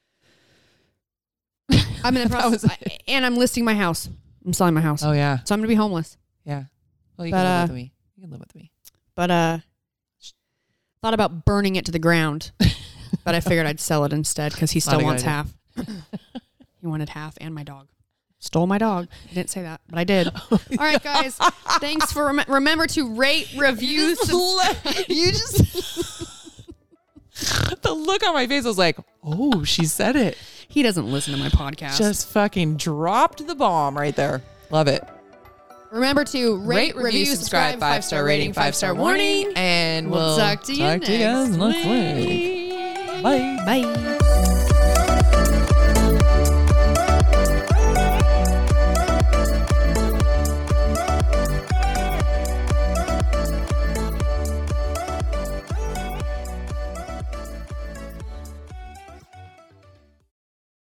I'm in the process. And I'm listing my house. I'm selling my house. Oh, yeah. So I'm going to be homeless. Yeah. Well, you can live with me. You can live with me. But thought about burning it to the ground. But I figured I'd sell it instead because he still wants half. He wanted half and my dog. Stole my dog. I didn't say that, but I did. All right, guys. Thanks for remember to rate, review, you just the look on my face was like, oh, she said it. He doesn't listen to my podcast. Just fucking dropped the bomb right there. Love it. Remember to rate, review, subscribe, 5-star rating, 5-star warning. And we'll talk to you guys next week. Bye. Bye.